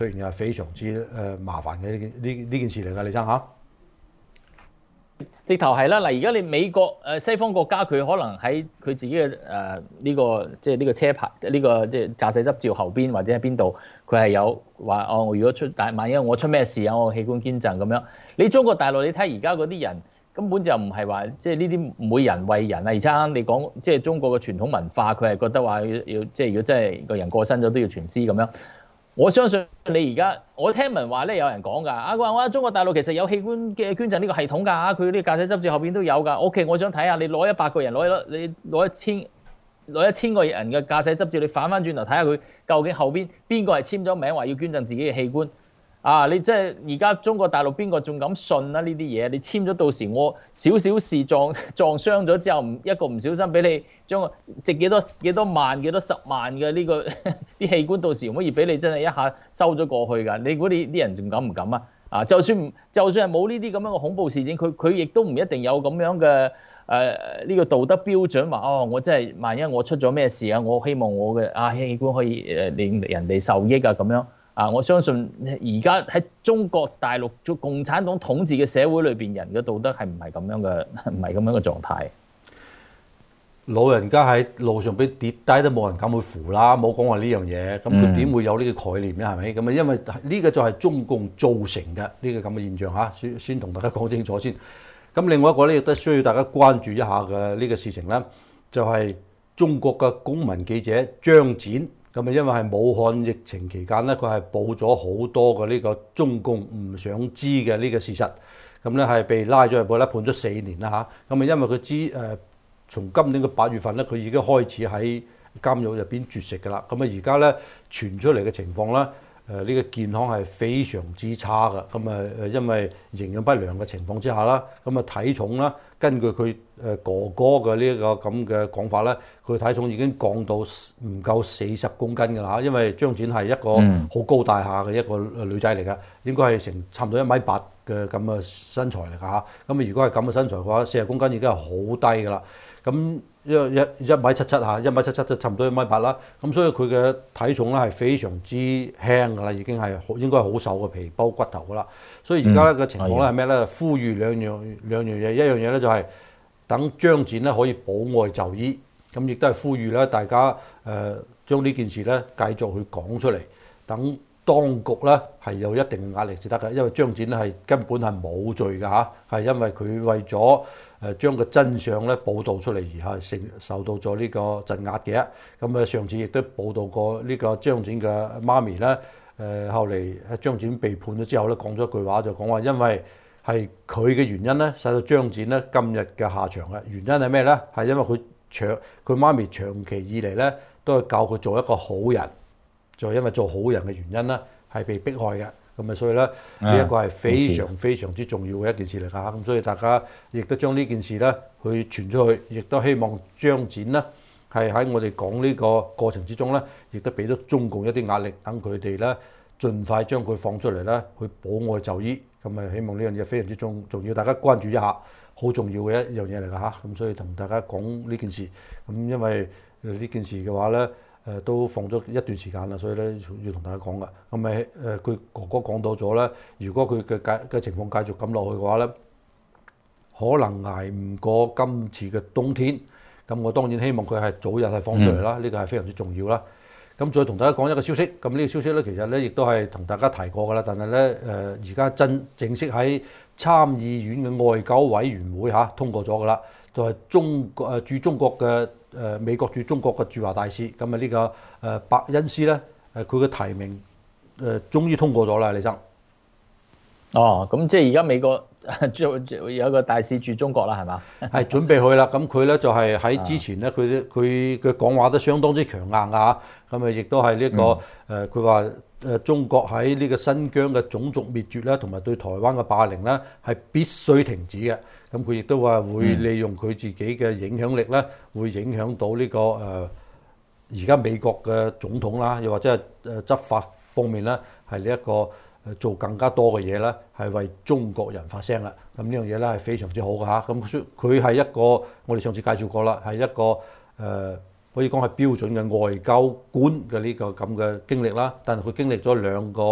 直頭係啦。嗱，而家你美國誒西方國家佢可能喺佢自己嘅誒呢個即係呢個車牌呢、呢個即係駕駛執照後邊或者喺邊度，佢係有話哦，我如果出但萬一我出咩事啊，我器官捐贈咁樣。你中國大陸你睇而家嗰啲人根本就唔係話即係呢啲唔會人為人啊，而且啱你講即係中國嘅傳統文化，佢係覺得話要要即係如果真係個人過身咗都要全屍咁樣。我相信你而家，我聽聞話咧有人講㗎，啊佢話我中國大陸其實有器官嘅捐贈呢個系統㗎，佢啲駕駛執照後邊都有㗎。O.K. 我想睇下你攞一百個人攞你攞一千攞一千個人嘅駕駛執照，你反翻轉頭睇下佢究竟後邊邊個係簽咗名話要捐贈自己嘅器官。啊！你即係而家中國大陸邊個仲敢信啊？呢啲嘢你簽咗，到時我少少事撞撞傷咗之後，唔一個唔小心俾你將個值幾多幾多萬幾多十萬嘅呢個啲器官，到時可以俾你真係一下收咗過去㗎。你估你啲人仲敢唔敢啊？啊！就算就算係冇呢啲咁樣嘅恐怖事件，佢佢亦都唔一定有咁樣嘅誒呢個道德標準話哦，我真係萬一我出咗咩事啊，我希望我嘅啊器官可以誒令人哋受益啊咁樣。啊！我相信而家喺中國大陸做共產黨統治嘅社會裏邊，人嘅道德係唔係咁樣嘅，唔係咁樣嘅狀態。 老人家喺路上俾跌低都冇人敢去扶啦，冇講話呢樣嘢，咁佢點會有呢個概念咧？係咪？咁啊，因為呢個就係中共造成嘅呢個咁嘅現象嚇，先先同大家講清楚先。咁另外一個咧亦都需要大家關注一下嘅呢個事情咧，就係中國嘅公民記者張展。咁啊，因為係武漢疫情期間咧，佢係報咗好多嘅呢個中共唔想知嘅呢個事實，咁咧係被拉咗入去咧，判咗四年啦嚇。咁啊，因為佢知誒，從今年嘅八月份咧，佢已經開始喺監獄入邊絕食㗎啦。咁啊，而家咧傳出嚟嘅情況咧。誒呢個健康係非常之差嘅，咁啊誒因為營養不良嘅情況之下啦，咁啊體重啦，根據佢誒哥哥嘅呢一個咁嘅講法咧，佢體重已經降到唔夠四十公斤㗎啦，因為張展係一個好高大下嘅一個女仔嚟㗎，應該係成差唔多一米八嘅咁嘅身材嚟㗎嚇，咁啊如果係咁嘅身材嘅話，四十公斤已經係好低㗎啦，咁。一一一米七七嚇，一米七七就差唔多一米八啦。咁所以佢嘅體重咧係非常之輕㗎啦，已經係應該係好瘦嘅皮包骨頭㗎啦。所以而家咧嘅情況咧係咩咧？呼籲兩樣兩樣嘢，一樣嘢咧就係等張展咧可以保外就醫，咁亦都係呼籲咧大家誒、呃、將呢件事咧繼續去講出嚟，等當局咧係有一定嘅壓力至得嘅，因為張展咧係根本係冇罪㗎嚇，係因為佢為咗誒將個真相咧報導出嚟而係承受到咗呢個鎮壓嘅。咁啊上次亦都報導過呢個張展嘅媽咪咧，誒後嚟張展被判咗之後咧講咗一句話，就講話因為係佢嘅原因咧，使到張展咧今日嘅下場嘅原因係咩咧？係因為佢長佢媽咪長期以嚟咧都係教佢做一個好人，就係因為做好人嘅原因咧係被迫害嘅。咁啊，所以咧呢一個係非常非常之重要嘅一件事嚟㗎。咁所以大家亦都將呢件事咧去傳出去，亦都希望張展咧係喺我哋講呢個過程之中咧，亦都俾到中共一啲壓力，等佢哋咧盡快將佢放出嚟咧去保外就醫。咁啊，希望呢樣嘢非常之重重要，大家關注一下，好重要嘅一樣嘢嚟㗎嚇。咁所以同大家講呢件事。咁因為呢件事嘅話咧。誒都放咗一段時間啦，所以咧要同大家講噶。咁咪誒佢哥哥講到咗咧，如果佢嘅繼嘅情況繼續咁落去嘅話咧，可能捱唔過今次嘅冬天。咁我當然希望佢係早日係放出嚟啦，呢、嗯、個係非常之重要啦。咁再同大家講一個消息，咁呢個消息咧其實咧亦都係同大家提過噶啦，但係咧誒而家真正式喺參議院嘅外交委員會嚇、啊、通過咗噶啦，就係、是、中國誒駐中國嘅。誒美國駐中國嘅駐華大使，咁啊呢個誒伯恩斯咧，誒佢嘅提名誒終於通過咗啦，李生。 哦，咁即係而家美國有一個大使駐中國啦，係嘛？ 係準備去啦，咁佢咧就係喺之前咧，佢佢嘅講話都相當之強硬㗎嚇，咁啊亦都係呢個誒佢話誒中國喺呢個新疆嘅種族滅絕咧，同埋對台灣嘅霸凌咧係必須停止嘅。咁佢亦都話會利用佢自己嘅影響力咧，會影響到呢個誒而家美國嘅總統啦，又或者係誒執法方面咧，係呢一個誒做更加多嘅嘢咧，係為中國人發聲啦。咁呢樣嘢咧係非常之好㗎嚇。咁佢係一個我哋上次介紹過啦，係一個誒、呃、可以講係標準嘅外交官嘅呢個咁嘅經歷啦。但係佢經歷咗兩個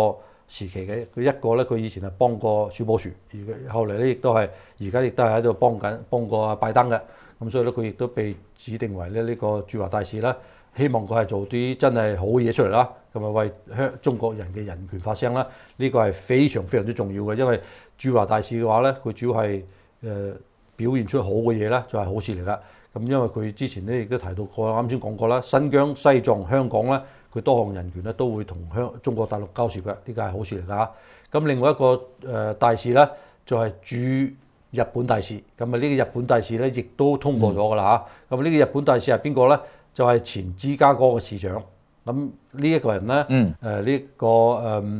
時期嘅。佢一個咧，佢以前係幫過小布殊，而後嚟咧亦都係而家亦都係喺度幫緊幫過阿拜登嘅。咁所以咧，佢亦都被指定為咧呢個駐華大使啦。希望佢係做啲真係好嘢出嚟啦，咁啊為香中國人嘅人權發聲啦。呢個係非常非常之重要嘅，因為駐華大使嘅話咧，佢主要係誒表現出好嘅嘢啦，就係好事嚟噶。咁因為佢之前咧亦都提到過，啱先講過啦，新疆、西藏、香港咧，佢多項人權咧都會同香中國大陸交涉嘅，呢個係好事嚟㗎。咁另外一個誒大使咧，就係駐日本大使。咁啊呢個日本大使咧，亦都通過咗㗎啦嚇。咁呢個日本大使係邊個咧？就係前芝加哥嘅市長。咁呢一個人咧，誒呢個誒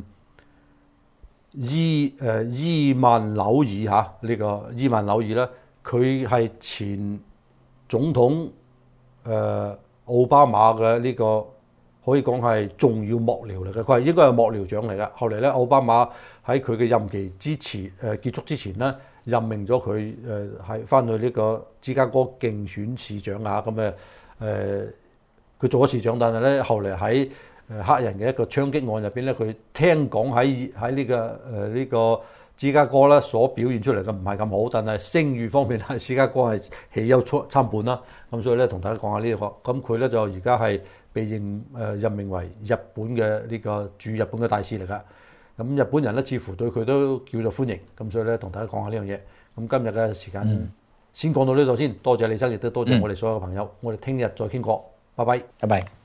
伊誒伊曼紐爾嚇，呢個伊曼紐爾咧，佢係前總統誒奧巴馬嘅呢個可以講係重要幕僚嚟嘅，佢係應該係幕僚長嚟嘅。後嚟咧，奧巴馬喺佢嘅任期之前誒結束之前咧，任命咗佢誒係翻去呢個芝加哥競選市長啊，咁誒誒佢做咗市長，但係咧後嚟喺誒黑人嘅一個槍擊案入邊咧，佢聽講喺喺呢個誒呢、呃這個芝加哥咧所表現出嚟嘅唔係咁好，但係聲譽方面咧，芝加哥係喜憂參半啦。咁所以咧，同大家講下呢、這個，咁佢咧就而家係被認誒、呃、任命為日本嘅呢個駐日本嘅大使嚟㗎。咁日本人咧似乎對佢都叫做歡迎，咁所以咧同大家講下呢樣嘢。咁今日嘅時間先講到呢度先，多謝李生，亦都多謝我哋所有嘅朋友，嗯、我哋聽日再傾過。拜拜， 拜拜。